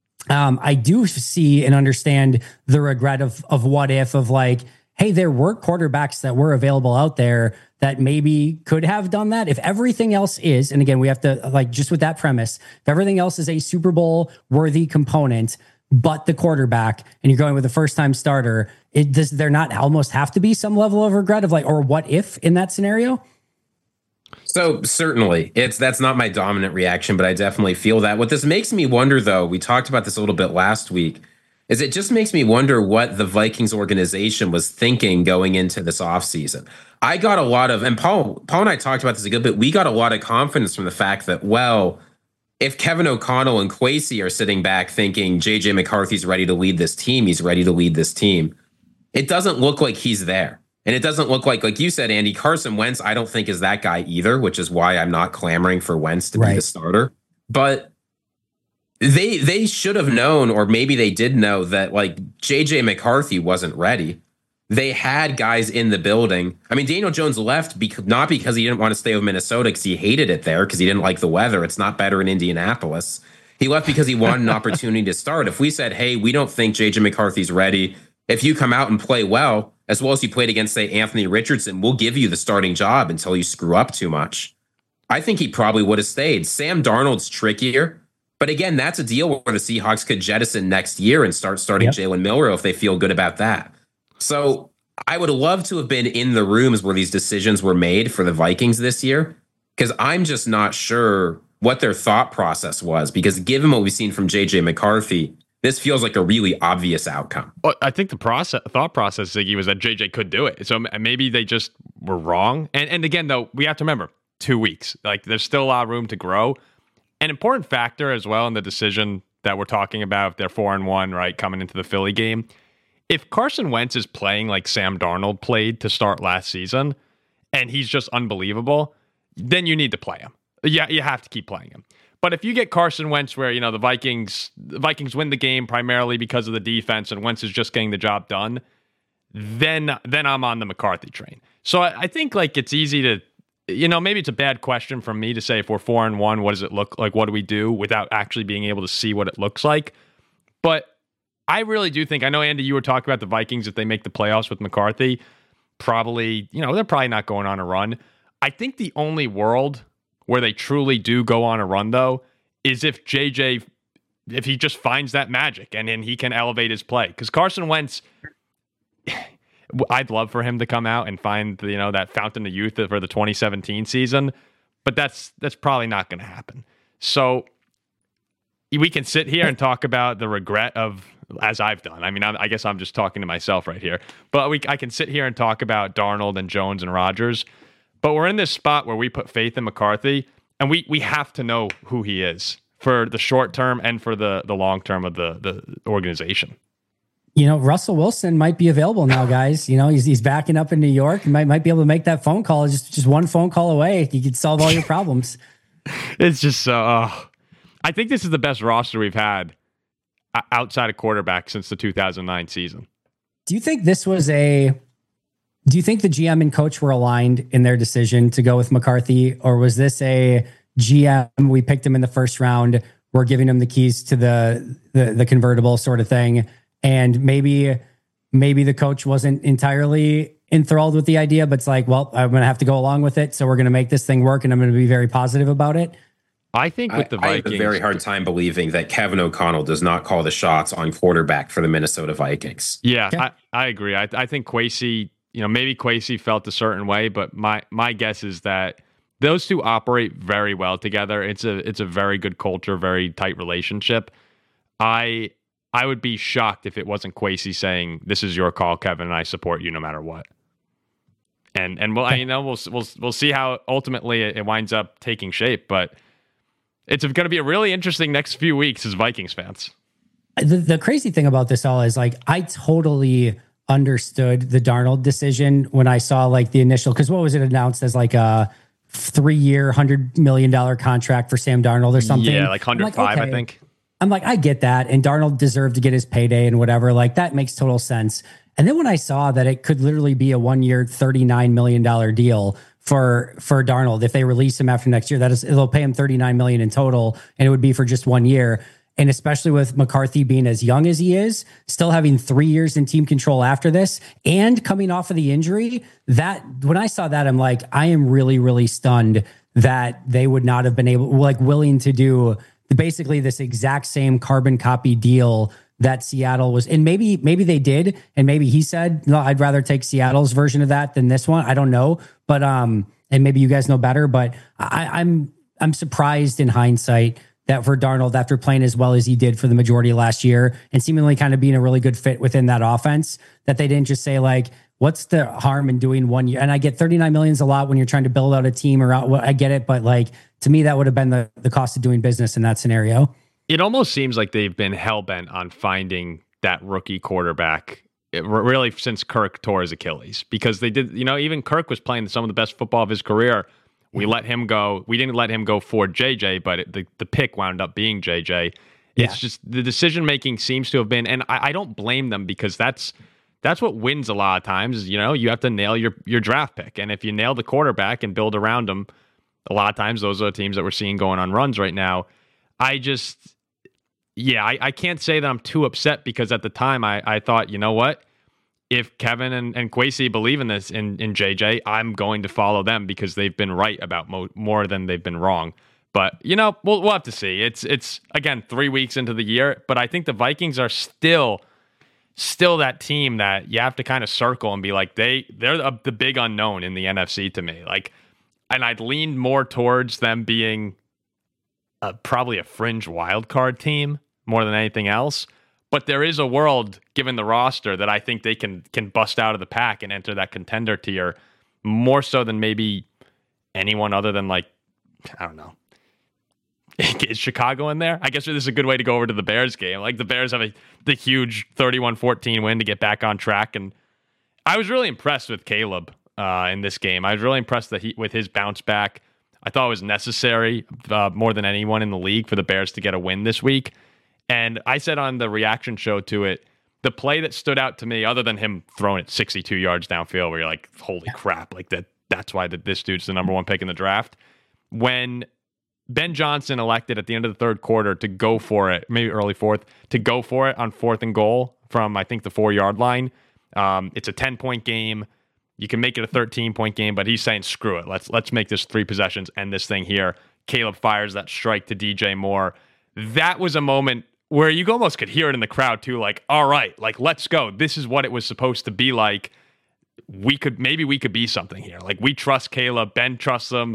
um, I do see and understand the regret of, of what if, of like, hey, there were quarterbacks that were available out there that maybe could have done that. If everything else is, and again, we have to, like, just with that premise, if everything else is a Super Bowl worthy component, but the quarterback, and you're going with a first time starter, it does there not almost have to be some level of regret of like, or what if in that scenario? So certainly it's, that's not my dominant reaction, but I definitely feel that. What this makes me wonder, though, we talked about this a little bit last week, is it just makes me wonder what the Vikings organization was thinking going into this offseason. I got a lot of, and Paul, Paul and I talked about this a good bit. We got a lot of confidence from the fact that, well, if Kevin O'Connell and Kwesi are sitting back thinking J J McCarthy's ready to lead this team, he's ready to lead this team, it doesn't look like he's there. And it doesn't look like, like you said, Andy, Carson Wentz, I don't think is that guy either, which is why I'm not clamoring for Wentz to right. be the starter. But they they should have known, or maybe they did know, that like J J McCarthy wasn't ready. They had guys in the building. I mean, Daniel Jones left because, not because he didn't want to stay with Minnesota because he hated it there, because he didn't like the weather. It's not better in Indianapolis. He left because he wanted an opportunity to start. If we said, hey, we don't think J J McCarthy's ready, if you come out and play well, as well as you played against, say, Anthony Richardson, we'll give you the starting job until you screw up too much, I think he probably would have stayed. Sam Darnold's trickier. But again, that's a deal where the Seahawks could jettison next year and start starting yep. Jalen Milroe if they feel good about that. So I would love to have been in the rooms where these decisions were made for the Vikings this year, because I'm just not sure what their thought process was, because given what we've seen from J J McCarthy, this feels like a really obvious outcome. Well, I think the process, thought process, Ziggy, was that J J could do it. So maybe they just were wrong. And and again, though, we have to remember, two weeks. Like, there's still a lot of room to grow. An important factor as well in the decision that we're talking about, if they're four and one, right, coming into the Philly game. If Carson Wentz is playing like Sam Darnold played to start last season, and he's just unbelievable, then you need to play him. Yeah, you have to keep playing him. But if you get Carson Wentz where, you know, the Vikings the Vikings win the game primarily because of the defense and Wentz is just getting the job done, then then I'm on the McCarthy train. So I, I think, like, it's easy to, you know, maybe it's a bad question from me to say, if we're four and one, what does it look like? What do we do, without actually being able to see what it looks like? But I really do think, I know, Andy, you were talking about the Vikings, if they make the playoffs with McCarthy, probably, you know, they're probably not going on a run. I think the only world where they truly do go on a run, though, is if J J, if he just finds that magic and then he can elevate his play. Because Carson Wentz, I'd love for him to come out and find, you know, that fountain of youth for the twenty seventeen season, but that's that's probably not going to happen. So we can sit here and talk about the regret of, as I've done. I mean, I, I guess I'm just talking to myself right here, but we I can sit here and talk about Darnold and Jones and Rodgers, but we're in this spot where we put faith in McCarthy, and we we have to know who he is for the short term and for the the long term of the the organization. You know, Russell Wilson might be available now, guys. You know, he's he's backing up in New York. He might might be able to make that phone call. Just just one phone call away, you could solve all your problems. It's just so. Uh, I think this is the best roster we've had outside of quarterback since the two thousand nine season. Do you think this was a? Do you think the G M and coach were aligned in their decision to go with McCarthy, or was this a G M? We picked him in the first round. We're giving him the keys to the the, the convertible sort of thing. And maybe, maybe the coach wasn't entirely enthralled with the idea, but it's like, well, I'm going to have to go along with it. So we're going to make this thing work, and I'm going to be very positive about it. I think with the I, Vikings, I have a very hard time believing that Kevin O'Connell does not call the shots on quarterback for the Minnesota Vikings. Yeah, okay. I, I agree. I, I think Kwesi, you know, maybe Kwesi felt a certain way, but my my guess is that those two operate very well together. It's a it's a very good culture, very tight relationship. I. I would be shocked if it wasn't Kwesi saying, "This is your call, Kevin, and I support you no matter what." And and we'll you know we'll we'll we'll see how ultimately it winds up taking shape, but it's going to be a really interesting next few weeks as Vikings fans. The, the crazy thing about this all is, like, I totally understood the Darnold decision when I saw like the initial, because what was it announced as, like a three-year, hundred million dollar contract for Sam Darnold or something? Yeah, like hundred five, like, okay. I think. I'm like, I get that. And Darnold deserved to get his payday and whatever. Like, that makes total sense. And then when I saw that it could literally be a one-year, thirty-nine million dollars deal for for Darnold, if they release him after next year, that is, it'll pay him thirty-nine million dollars in total, and it would be for just one year. And especially with McCarthy being as young as he is, still having three years in team control after this, and coming off of the injury, that when I saw that, I'm like, I am really, really stunned that they would not have been able, like, willing to do basically this exact same carbon copy deal that Seattle was. And maybe, maybe they did. And maybe he said, no, I'd rather take Seattle's version of that than this one. I don't know. But, um, and maybe you guys know better, but I, I'm, I'm surprised in hindsight that for Darnold, after playing as well as he did for the majority of last year and seemingly kind of being a really good fit within that offense, that they didn't just say, like, what's the harm in doing one year? And I get thirty-nine million is a lot when you're trying to build out a team or out. Well, I get it. But, like, to me, that would have been the, the cost of doing business in that scenario. It almost seems like they've been hell-bent on finding that rookie quarterback it, really since Kirk tore his Achilles, because they did, you know, even Kirk was playing some of the best football of his career. We let him go. We didn't let him go for J J, but it, the, the pick wound up being J J. It's yeah. just the decision-making seems to have been, and I, I don't blame them, because that's that's what wins a lot of times. You know, you have to nail your, your draft pick. And if you nail the quarterback and build around him, a lot of times those are the teams that we're seeing going on runs right now. I just, yeah, I, I can't say that I'm too upset, because at the time I, I thought, you know what? If Kevin and, and Kwesi believe in this in, in J J, I'm going to follow them, because they've been right about mo- more than they've been wrong. But, you know, we'll, we'll have to see. It's, it's again, three weeks into the year, but I think the Vikings are still, still that team that you have to kind of circle and be like, they, they're the, the big unknown in the N F C to me. Like, and I'd lean more towards them being a, probably a fringe wild card team more than anything else. But there is a world, given the roster, that I think they can can bust out of the pack and enter that contender tier more so than maybe anyone other than, like, I don't know. Is Chicago in there? I guess this is a good way to go over to the Bears game. Like, the Bears have a the huge thirty-one fourteen win to get back on track. And I was really impressed with Caleb uh, in this game. I was really impressed that he, with his bounce back. I thought it was necessary uh, more than anyone in the league for the Bears to get a win this week. And I said on the reaction show to it, the play that stood out to me, other than him throwing it sixty-two yards downfield, where you're like, holy crap, like that, that's why the, this dude's the number one pick in the draft. When Ben Johnson elected at the end of the third quarter to go for it, maybe early fourth, to go for it on fourth and goal from, I think, the four-yard line. Um, it's a ten-point game. You can make it a thirteen point game, but he's saying, screw it. Let's let's make this three possessions and this thing here. Caleb fires that strike to D J Moore. That was a moment where you almost could hear it in the crowd too. Like, all right, like, let's go. This is what it was supposed to be like. We could, maybe we could be something here. Like, we trust Caleb. Ben trusts them.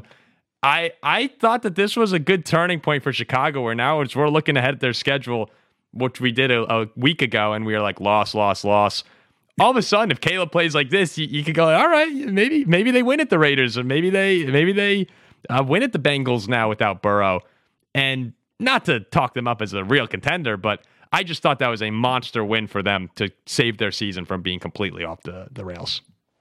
I I thought that this was a good turning point for Chicago, where now as we're looking ahead at their schedule, which we did a, a week ago, and we were like, loss, loss, loss. All of a sudden, if Caleb plays like this, you, you could go, all right, maybe maybe they win at the Raiders, or maybe they maybe they uh, win at the Bengals now without Burrow. And not to talk them up as a real contender, but I just thought that was a monster win for them to save their season from being completely off the, the rails.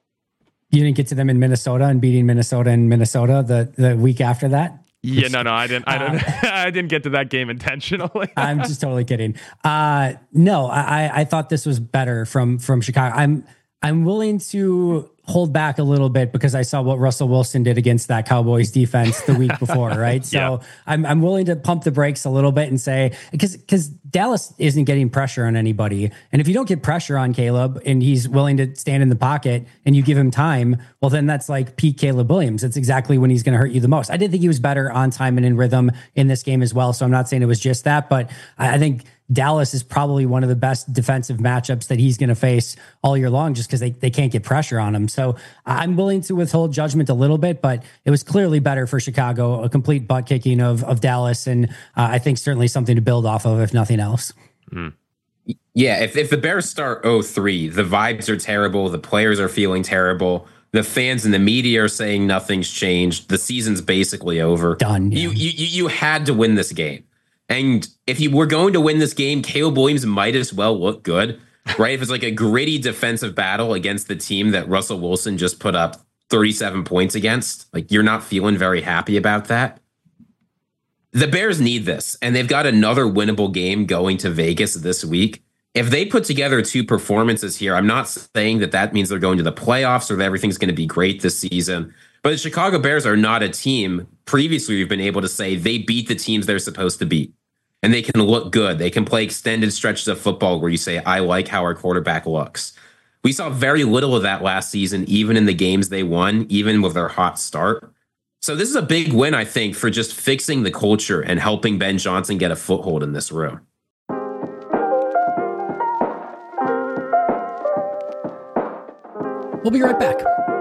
You didn't get to them in Minnesota and beating Minnesota in Minnesota the, the week after that? Yeah, no, no, I didn't. I didn't. Uh, I didn't get to that game intentionally. I'm just totally kidding. Uh, no, I, I thought this was better from from Chicago. I'm I'm willing to hold back a little bit because I saw what Russell Wilson did against that Cowboys defense the week before, right? So yeah. I'm I'm willing to pump the brakes a little bit and say, because because Dallas isn't getting pressure on anybody. And if you don't get pressure on Caleb and he's willing to stand in the pocket and you give him time, well, then that's like peak Caleb Williams. That's exactly when he's going to hurt you the most. I did think he was better on time and in rhythm in this game as well. So I'm not saying it was just that, but I think Dallas is probably one of the best defensive matchups that he's going to face all year long, just because they, they can't get pressure on him. So I'm willing to withhold judgment a little bit, but it was clearly better for Chicago, a complete butt kicking of, of Dallas. And uh, I think certainly something to build off of, if nothing else. Mm. Yeah. If, if the Bears start oh three, the vibes are terrible. The players are feeling terrible. The fans and the media are saying nothing's changed. The season's basically over. Done. Yeah. You, you, you had to win this game. And if you were going to win this game, Caleb Williams might as well look good, right? If it's like a gritty defensive battle against the team that Russell Wilson just put up thirty-seven points against, like, you're not feeling very happy about that. The Bears need this, and they've got another winnable game going to Vegas this week. If they put together two performances here, I'm not saying that that means they're going to the playoffs or that everything's going to be great this season. But the Chicago Bears are not a team. Previously, we've been able to say they beat the teams they're supposed to beat. And they can look good. They can play extended stretches of football where you say, I like how our quarterback looks. We saw very little of that last season, even in the games they won, even with their hot start. So this is a big win, I think, for just fixing the culture and helping Ben Johnson get a foothold in this room. We'll be right back.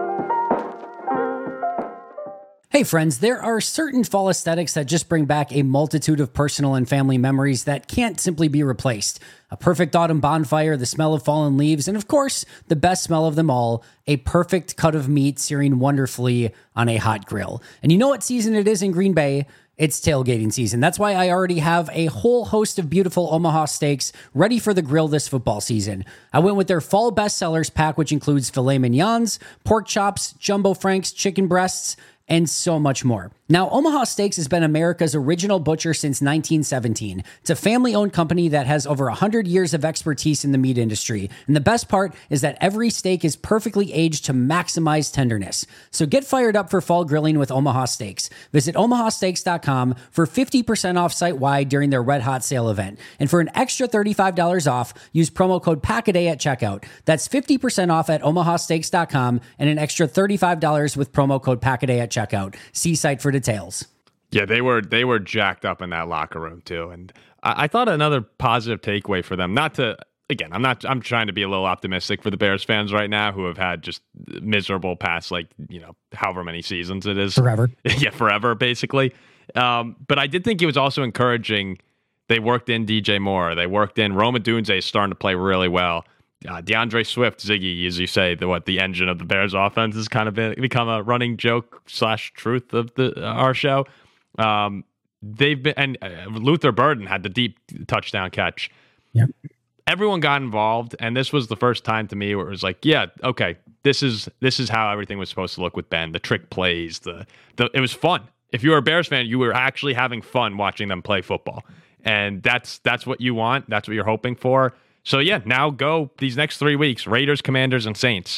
Hey friends, there are certain fall aesthetics that just bring back a multitude of personal and family memories that can't simply be replaced. A perfect autumn bonfire, the smell of fallen leaves, and of course, the best smell of them all, a perfect cut of meat searing wonderfully on a hot grill. And you know what season it is in Green Bay? It's tailgating season. That's why I already have a whole host of beautiful Omaha steaks ready for the grill this football season. I went with their fall bestsellers pack, which includes filet mignons, pork chops, jumbo franks, chicken breasts, and so much more. Now, Omaha Steaks has been America's original butcher since nineteen seventeen. It's a family-owned company that has over one hundred years of expertise in the meat industry. And the best part is that every steak is perfectly aged to maximize tenderness. So get fired up for fall grilling with Omaha Steaks. Visit omaha steaks dot com for fifty percent off site-wide during their Red Hot Sale event. And for an extra thirty-five dollars off, use promo code PACKADAY at checkout. That's fifty percent off at omaha steaks dot com and an extra thirty-five dollars with promo code PACKADAY at checkout. See site for details. Yeah, they were they were jacked up in that locker room too, and I, I thought another positive takeaway for them. Not to again, I'm not I'm trying to be a little optimistic for the Bears fans right now who have had just miserable past like you know however many seasons it is forever. yeah, forever basically. Um, but I did think it was also encouraging. They worked in D J Moore. They worked in Rome Odunze is starting to play really well. Uh, DeAndre Swift, Ziggy, as you say, the what the engine of the Bears offense has kind of been become a running joke slash truth of the uh, our show. Um, they've been and uh, Luther Burden had the deep touchdown catch. Yep. Everyone got involved, and this was the first time to me where it was like, yeah, okay, this is this is how everything was supposed to look with Ben. The trick plays, the the it was fun. If you were a Bears fan, you were actually having fun watching them play football, and that's that's what you want. That's what you're hoping for. So, yeah, now go these next three weeks, Raiders, Commanders, and Saints.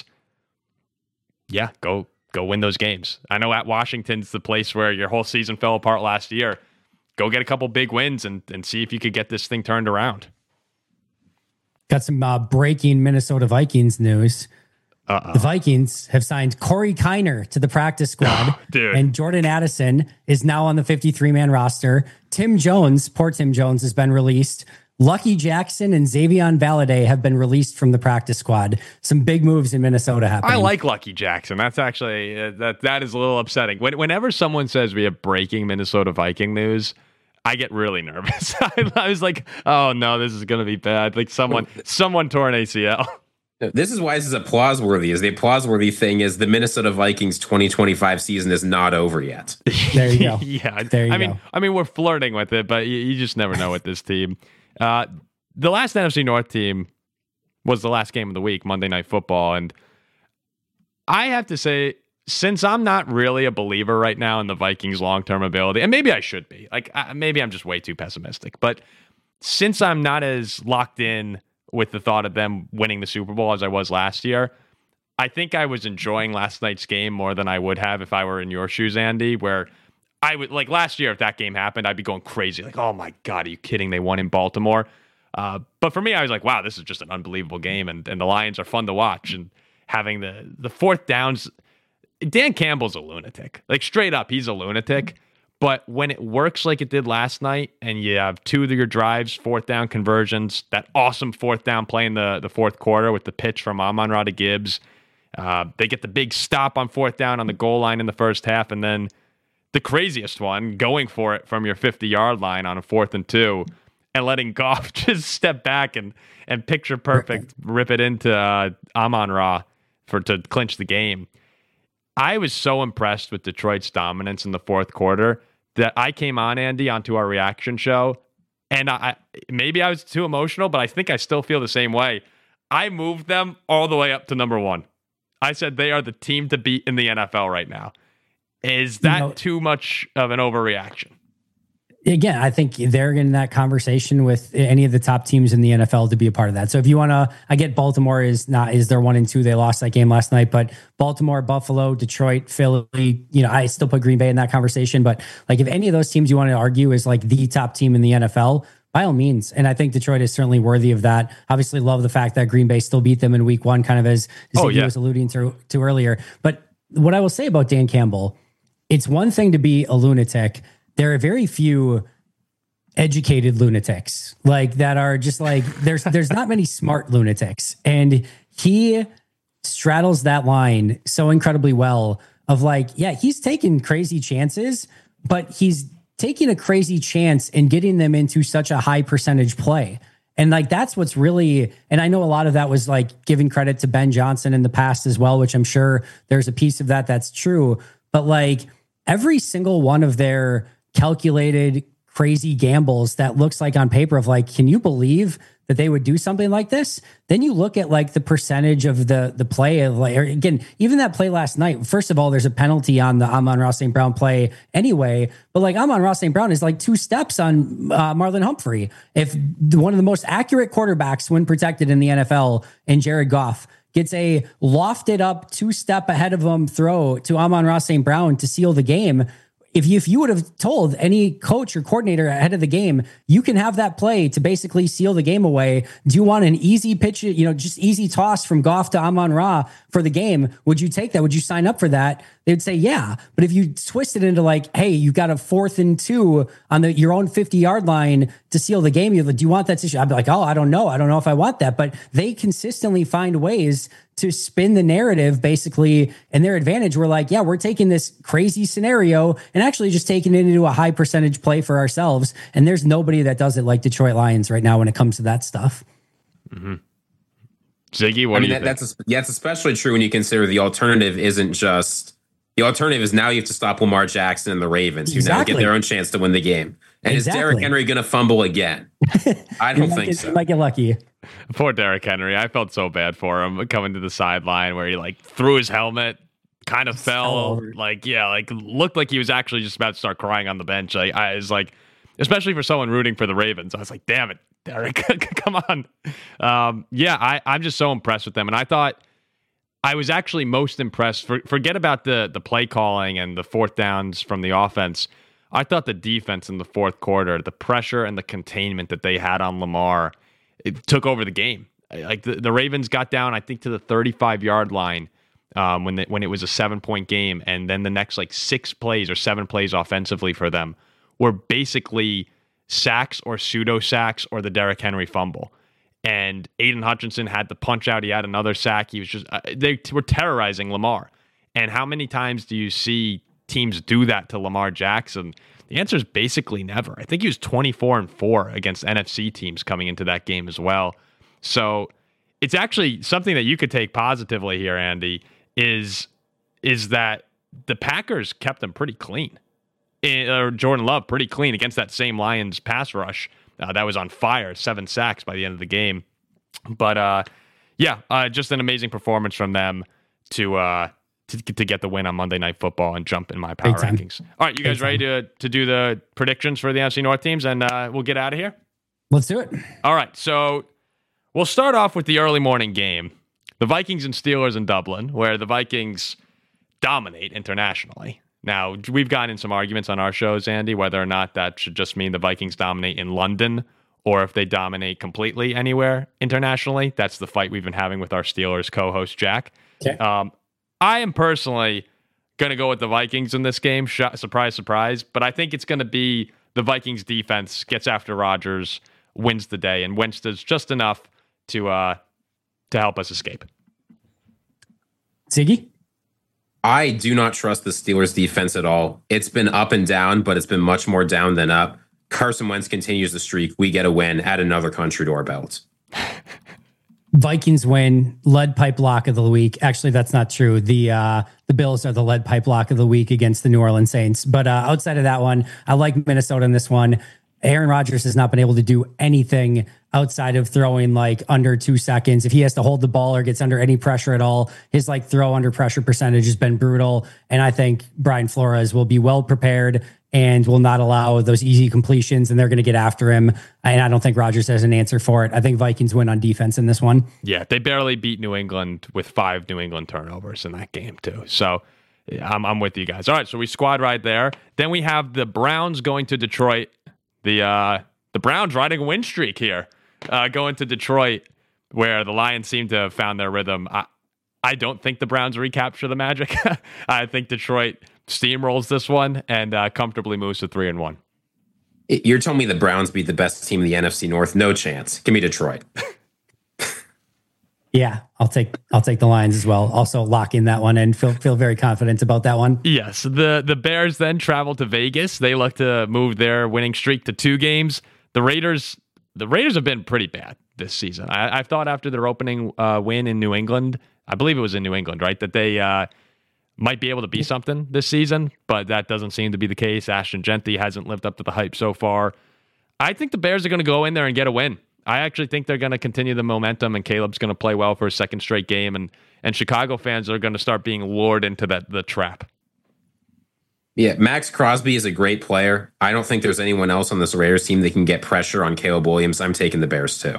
Yeah, go go win those games. I know at Washington's the place where your whole season fell apart last year. Go get a couple big wins and, and see if you could get this thing turned around. Got some uh, breaking Minnesota Vikings news. Uh-oh. The Vikings have signed Corey Kiner to the practice squad, Dude. and Jordan Addison is now on the fifty-three man roster. Tim Jones, poor Tim Jones, has been released. Lucky Jackson and Xavier Valladay have been released from the practice squad. Some big moves in Minnesota happening. I like Lucky Jackson. That's actually uh, that that is a little upsetting. When, whenever someone says we have breaking Minnesota Viking news, I get really nervous. I, I was like, oh no, this is going to be bad. Like someone someone tore an A C L. This is why this is applause worthy. Is the applause worthy thing is the Minnesota Vikings twenty twenty-five season is not over yet. There you go. yeah, there you I go. mean, I mean, we're flirting with it, but you, you just never know with this team. Uh, the last N F C North team was the last game of the week, Monday Night Football, and I have to say, since I'm not really a believer right now in the Vikings' long-term ability, and maybe I should be, like I, maybe I'm just way too pessimistic, but since I'm not as locked in with the thought of them winning the Super Bowl as I was last year, I think I was enjoying last night's game more than I would have if I were in your shoes, Andy, where I would, like last year, if that game happened, I'd be going crazy. Like, oh my God, are you kidding? They won in Baltimore. Uh, but for me, I was like, wow, this is just an unbelievable game. And, and the Lions are fun to watch. And having the, the fourth downs, Dan Campbell's a lunatic. Like straight up, he's a lunatic. But when it works like it did last night, and you have two of your drives, fourth down conversions, that awesome fourth down play in the, the fourth quarter with the pitch from Amon-Ra to Gibbs, uh, they get the big stop on fourth down on the goal line in the first half, and then the craziest one, going for it from your fifty-yard line on a fourth and two, and letting Goff just step back and and picture perfect rip it into uh, Amon-Ra for to clinch the game. I was so impressed with Detroit's dominance in the fourth quarter that I came on, Andy, onto our reaction show, and I maybe I was too emotional, but I think I still feel the same way. I moved them all the way up to number one. I said they are the team to beat in the N F L right now. Is that you know, too much of an overreaction? Again, I think they're in that conversation with any of the top teams in the N F L to be a part of that. So if you want to, I get Baltimore is not, is their one and two. They lost that game last night, but Baltimore, Buffalo, Detroit, Philly, you know, I still put Green Bay in that conversation, but like if any of those teams you want to argue is like the top team in the N F L, by all means. And I think Detroit is certainly worthy of that. Obviously love the fact that Green Bay still beat them in week one, kind of as, as oh, he yeah. was alluding to, to earlier. But what I will say about Dan Campbell, it's one thing to be a lunatic. There are very few educated lunatics like that are just like, there's, there's not many smart lunatics. And he straddles that line so incredibly well of like, yeah, he's taking crazy chances, but he's taking a crazy chance and getting them into such a high percentage play. And like, that's what's really, and I know a lot of that was like giving credit to Ben Johnson in the past as well, which I'm sure there's a piece of that that's true. But like every single one of their calculated crazy gambles that looks like on paper of like, can you believe that they would do something like this? Then you look at like the percentage of the the play of like, again, even that play last night, first of all, there's a penalty on the Amon-Ra Saint Brown play anyway, but like Amon-Ra Saint Brown is like two steps on uh, Marlon Humphrey. If one of the most accurate quarterbacks when protected in the N F L and Jared Goff gets a lofted up two step ahead of him throw to Amon-Ra Saint Brown to seal the game, If you, if you would have told any coach or coordinator ahead of the game, you can have that play to basically seal the game away. Do you want an easy pitch, you know, just easy toss from Goff to Amon-Ra for the game? Would you take that? Would you sign up for that? They'd say, yeah. But if you twist it into like, hey, you've got a fourth and two on the your own fifty yard line to seal the game, you're like, do you want that situation? I'd be like, oh, I don't know. I don't know if I want that. But they consistently find ways to spin the narrative basically in their advantage. We're like, yeah, we're taking this crazy scenario and actually just taking it into a high percentage play for ourselves. And there's nobody that does it like Detroit Lions right now when it comes to that stuff. Mm-hmm. Ziggy, what I do mean, you that, think? that's yeah, it's especially true when you consider the alternative isn't just the alternative is now you have to stop Lamar Jackson and the Ravens, who Exactly. now get their own chance to win the game. And Exactly. is Derrick Henry going to fumble again? I don't think get, so. You might get lucky. Poor Derrick Henry. I felt so bad for him coming to the sideline where he like threw his helmet, kind of fell, over. like yeah, like looked like he was actually just about to start crying on the bench. Like I was like, especially for someone rooting for the Ravens, I was like, damn it, Derrick, come on. Um, yeah, I, I'm just so impressed with them, and I thought I was actually most impressed. For, forget about the the play calling and the fourth downs from the offense. I thought the defense in the fourth quarter, the pressure and the containment that they had on Lamar, it took over the game. Like the, the Ravens got down, I think, to the thirty-five yard line um, when the, when it was a seven point game, and then the next like six plays or seven plays offensively for them were basically sacks or pseudo sacks or the Derrick Henry fumble. And Aiden Hutchinson had the punch out. He had another sack. He was just uh, they were terrorizing Lamar. And how many times do you see teams do that to Lamar Jackson? The answer is basically never. I think he was twenty-four and four against N F C teams coming into that game as well. So it's actually something that you could take positively here, Andy, is, is that the Packers kept them pretty clean. In, or Jordan Love pretty clean against that same Lions pass rush. Uh, that was on fire, seven sacks by the end of the game. But uh, yeah, uh, just an amazing performance from them to, uh, to to get the win on Monday Night Football and jump in my power rankings. All right, you guys ready to, to do the predictions for the N F C North teams, and uh, we'll get out of here? Let's do it. All right, so we'll start off with the early morning game. The Vikings and Steelers in Dublin, where the Vikings dominate internationally. Now, we've gotten in some arguments on our shows, Andy, whether or not that should just mean the Vikings dominate in London or if they dominate completely anywhere internationally. That's the fight we've been having with our Steelers co-host, Jack. Okay. Um, I am personally going to go with the Vikings in this game. Sh- surprise, surprise. But I think it's going to be the Vikings defense gets after Rodgers, wins the day, and Wentz does just enough to uh, to help us escape. Ziggy? I do not trust the Steelers defense at all. It's been up and down, but it's been much more down than up. Carson Wentz continues the streak. We get a win. Add another country to our belt. Vikings win. Lead pipe lock of the week. Actually, that's not true. The uh, the Bills are the lead pipe lock of the week against the New Orleans Saints. But uh, outside of that one, I like Minnesota in this one. Aaron Rodgers has not been able to do anything outside of throwing like under two seconds. If he has to hold the ball or gets under any pressure at all, his like throw under pressure percentage has been brutal. And I think Brian Flores will be well prepared and will not allow those easy completions, and they're going to get after him. And I don't think Rodgers has an answer for it. I think Vikings win on defense in this one. Yeah, they barely beat New England with five New England turnovers in that game too. So I'm, I'm with you guys. All right, so we squad right there. Then we have the Browns going to Detroit. The uh, the Browns riding a win streak here, uh, going to Detroit, where the Lions seem to have found their rhythm. I, I don't think the Browns recapture the magic. I think Detroit steamrolls this one and uh, comfortably moves to three and one. You're telling me the Browns beat the best team in the N F C North? No chance. Give me Detroit. Yeah, I'll take I'll take the Lions as well. Also lock in that one and feel feel very confident about that one. Yes, the the Bears then travel to Vegas. They look to move their winning streak to two games. The Raiders the Raiders have been pretty bad this season. I, I thought after their opening uh, win in New England, I believe it was in New England, right, that they uh, might be able to be something this season, but that doesn't seem to be the case. Ashton Genty hasn't lived up to the hype so far. I think the Bears are going to go in there and get a win. I actually think they're going to continue the momentum, and Caleb's going to play well for a second straight game, and and Chicago fans are going to start being lured into that the trap. Yeah, Max Crosby is a great player. I don't think there's anyone else on this Raiders team that can get pressure on Caleb Williams. I'm taking the Bears too.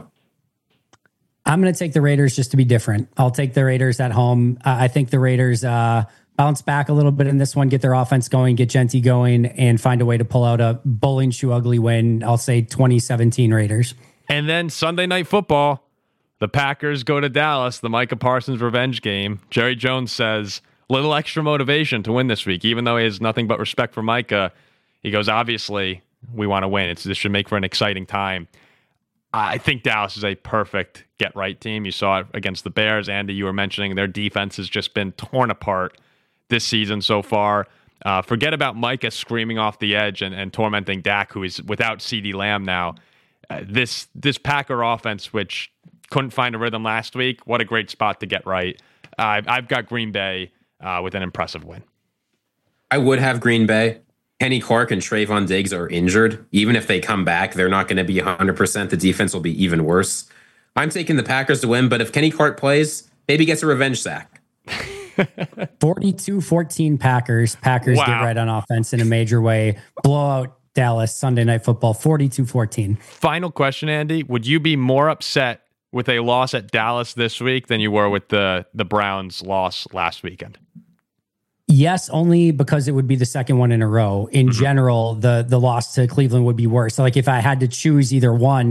I'm going to take the Raiders just to be different. I'll take the Raiders at home. Uh, I think the Raiders uh, bounce back a little bit in this one, get their offense going, get Genty going, and find a way to pull out a bowling shoe ugly win. I'll say twenty seventeen Raiders. And then Sunday Night Football, the Packers go to Dallas, the Micah Parsons revenge game. Jerry Jones says, little extra motivation to win this week, even though he has nothing but respect for Micah. He goes, obviously, we want to win. It's, this should make for an exciting time. I think Dallas is a perfect get-right team. You saw it against the Bears. Andy, you were mentioning their defense has just been torn apart this season so far. Uh, forget about Micah screaming off the edge and, and tormenting Dak, who is without CeeDee Lamb now. Uh, this this Packer offense, which couldn't find a rhythm last week, what a great spot to get right. Uh, I've got Green Bay uh, with an impressive win. I would have Green Bay. Kenny Clark and Trayvon Diggs are injured. Even if they come back, they're not going to be one hundred percent. The defense will be even worse. I'm taking the Packers to win, but if Kenny Clark plays, maybe gets a revenge sack. forty-two fourteen Packers. Packers Wow. get right on offense in a major way. Blowout Dallas Sunday Night Football, forty-two fourteen. Final question, Andy. Would you be more upset with a loss at Dallas this week than you were with the, the Browns loss last weekend? Yes, only because it would be the second one in a row. In mm-hmm. general, the the loss to Cleveland would be worse. So like if I had to choose either one,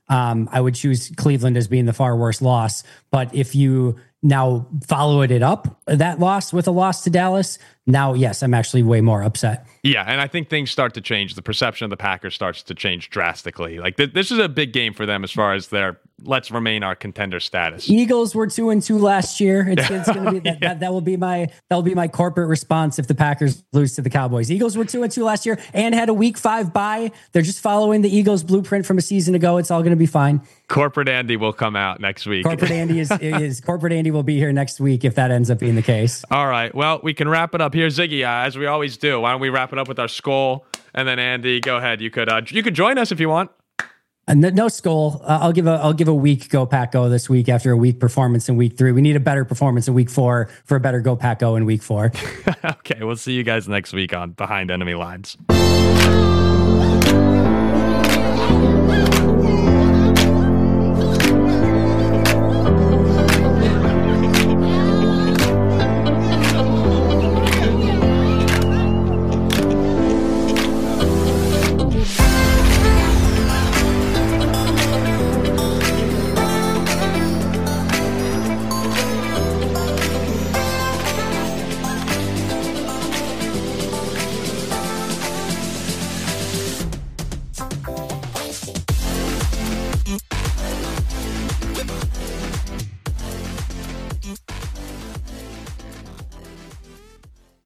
um, I would choose Cleveland as being the far worse loss. But if you now follow it up, that loss with a loss to Dallas, now, yes, I'm actually way more upset. Yeah, and I think things start to change. The perception of the Packers starts to change drastically. Like th- this is a big game for them as far as their let's remain our contender status. Eagles were two and two last year. It's, it's going to be that, yeah. that. That will be my that will be my corporate response if the Packers lose to the Cowboys. Eagles were two and two last year and had a week five bye. They're just following the Eagles blueprint from a season ago. It's all going to be fine. Corporate Andy will come out next week. Corporate Andy is, is corporate Andy will be here next week if that ends up being the case. All right. Well, we can wrap it up here, Ziggy, uh, as we always do. Why don't we wrap it up with our skull? And then Andy, go ahead. You could uh, you could join us if you want. Uh, no, no skull. Uh, I'll give a I'll give a week Go Pack Go this week after a weak performance in week three. We need a better performance in week four for a better Go Pack Go in week four. Okay, we'll see you guys next week on Behind Enemy Lines.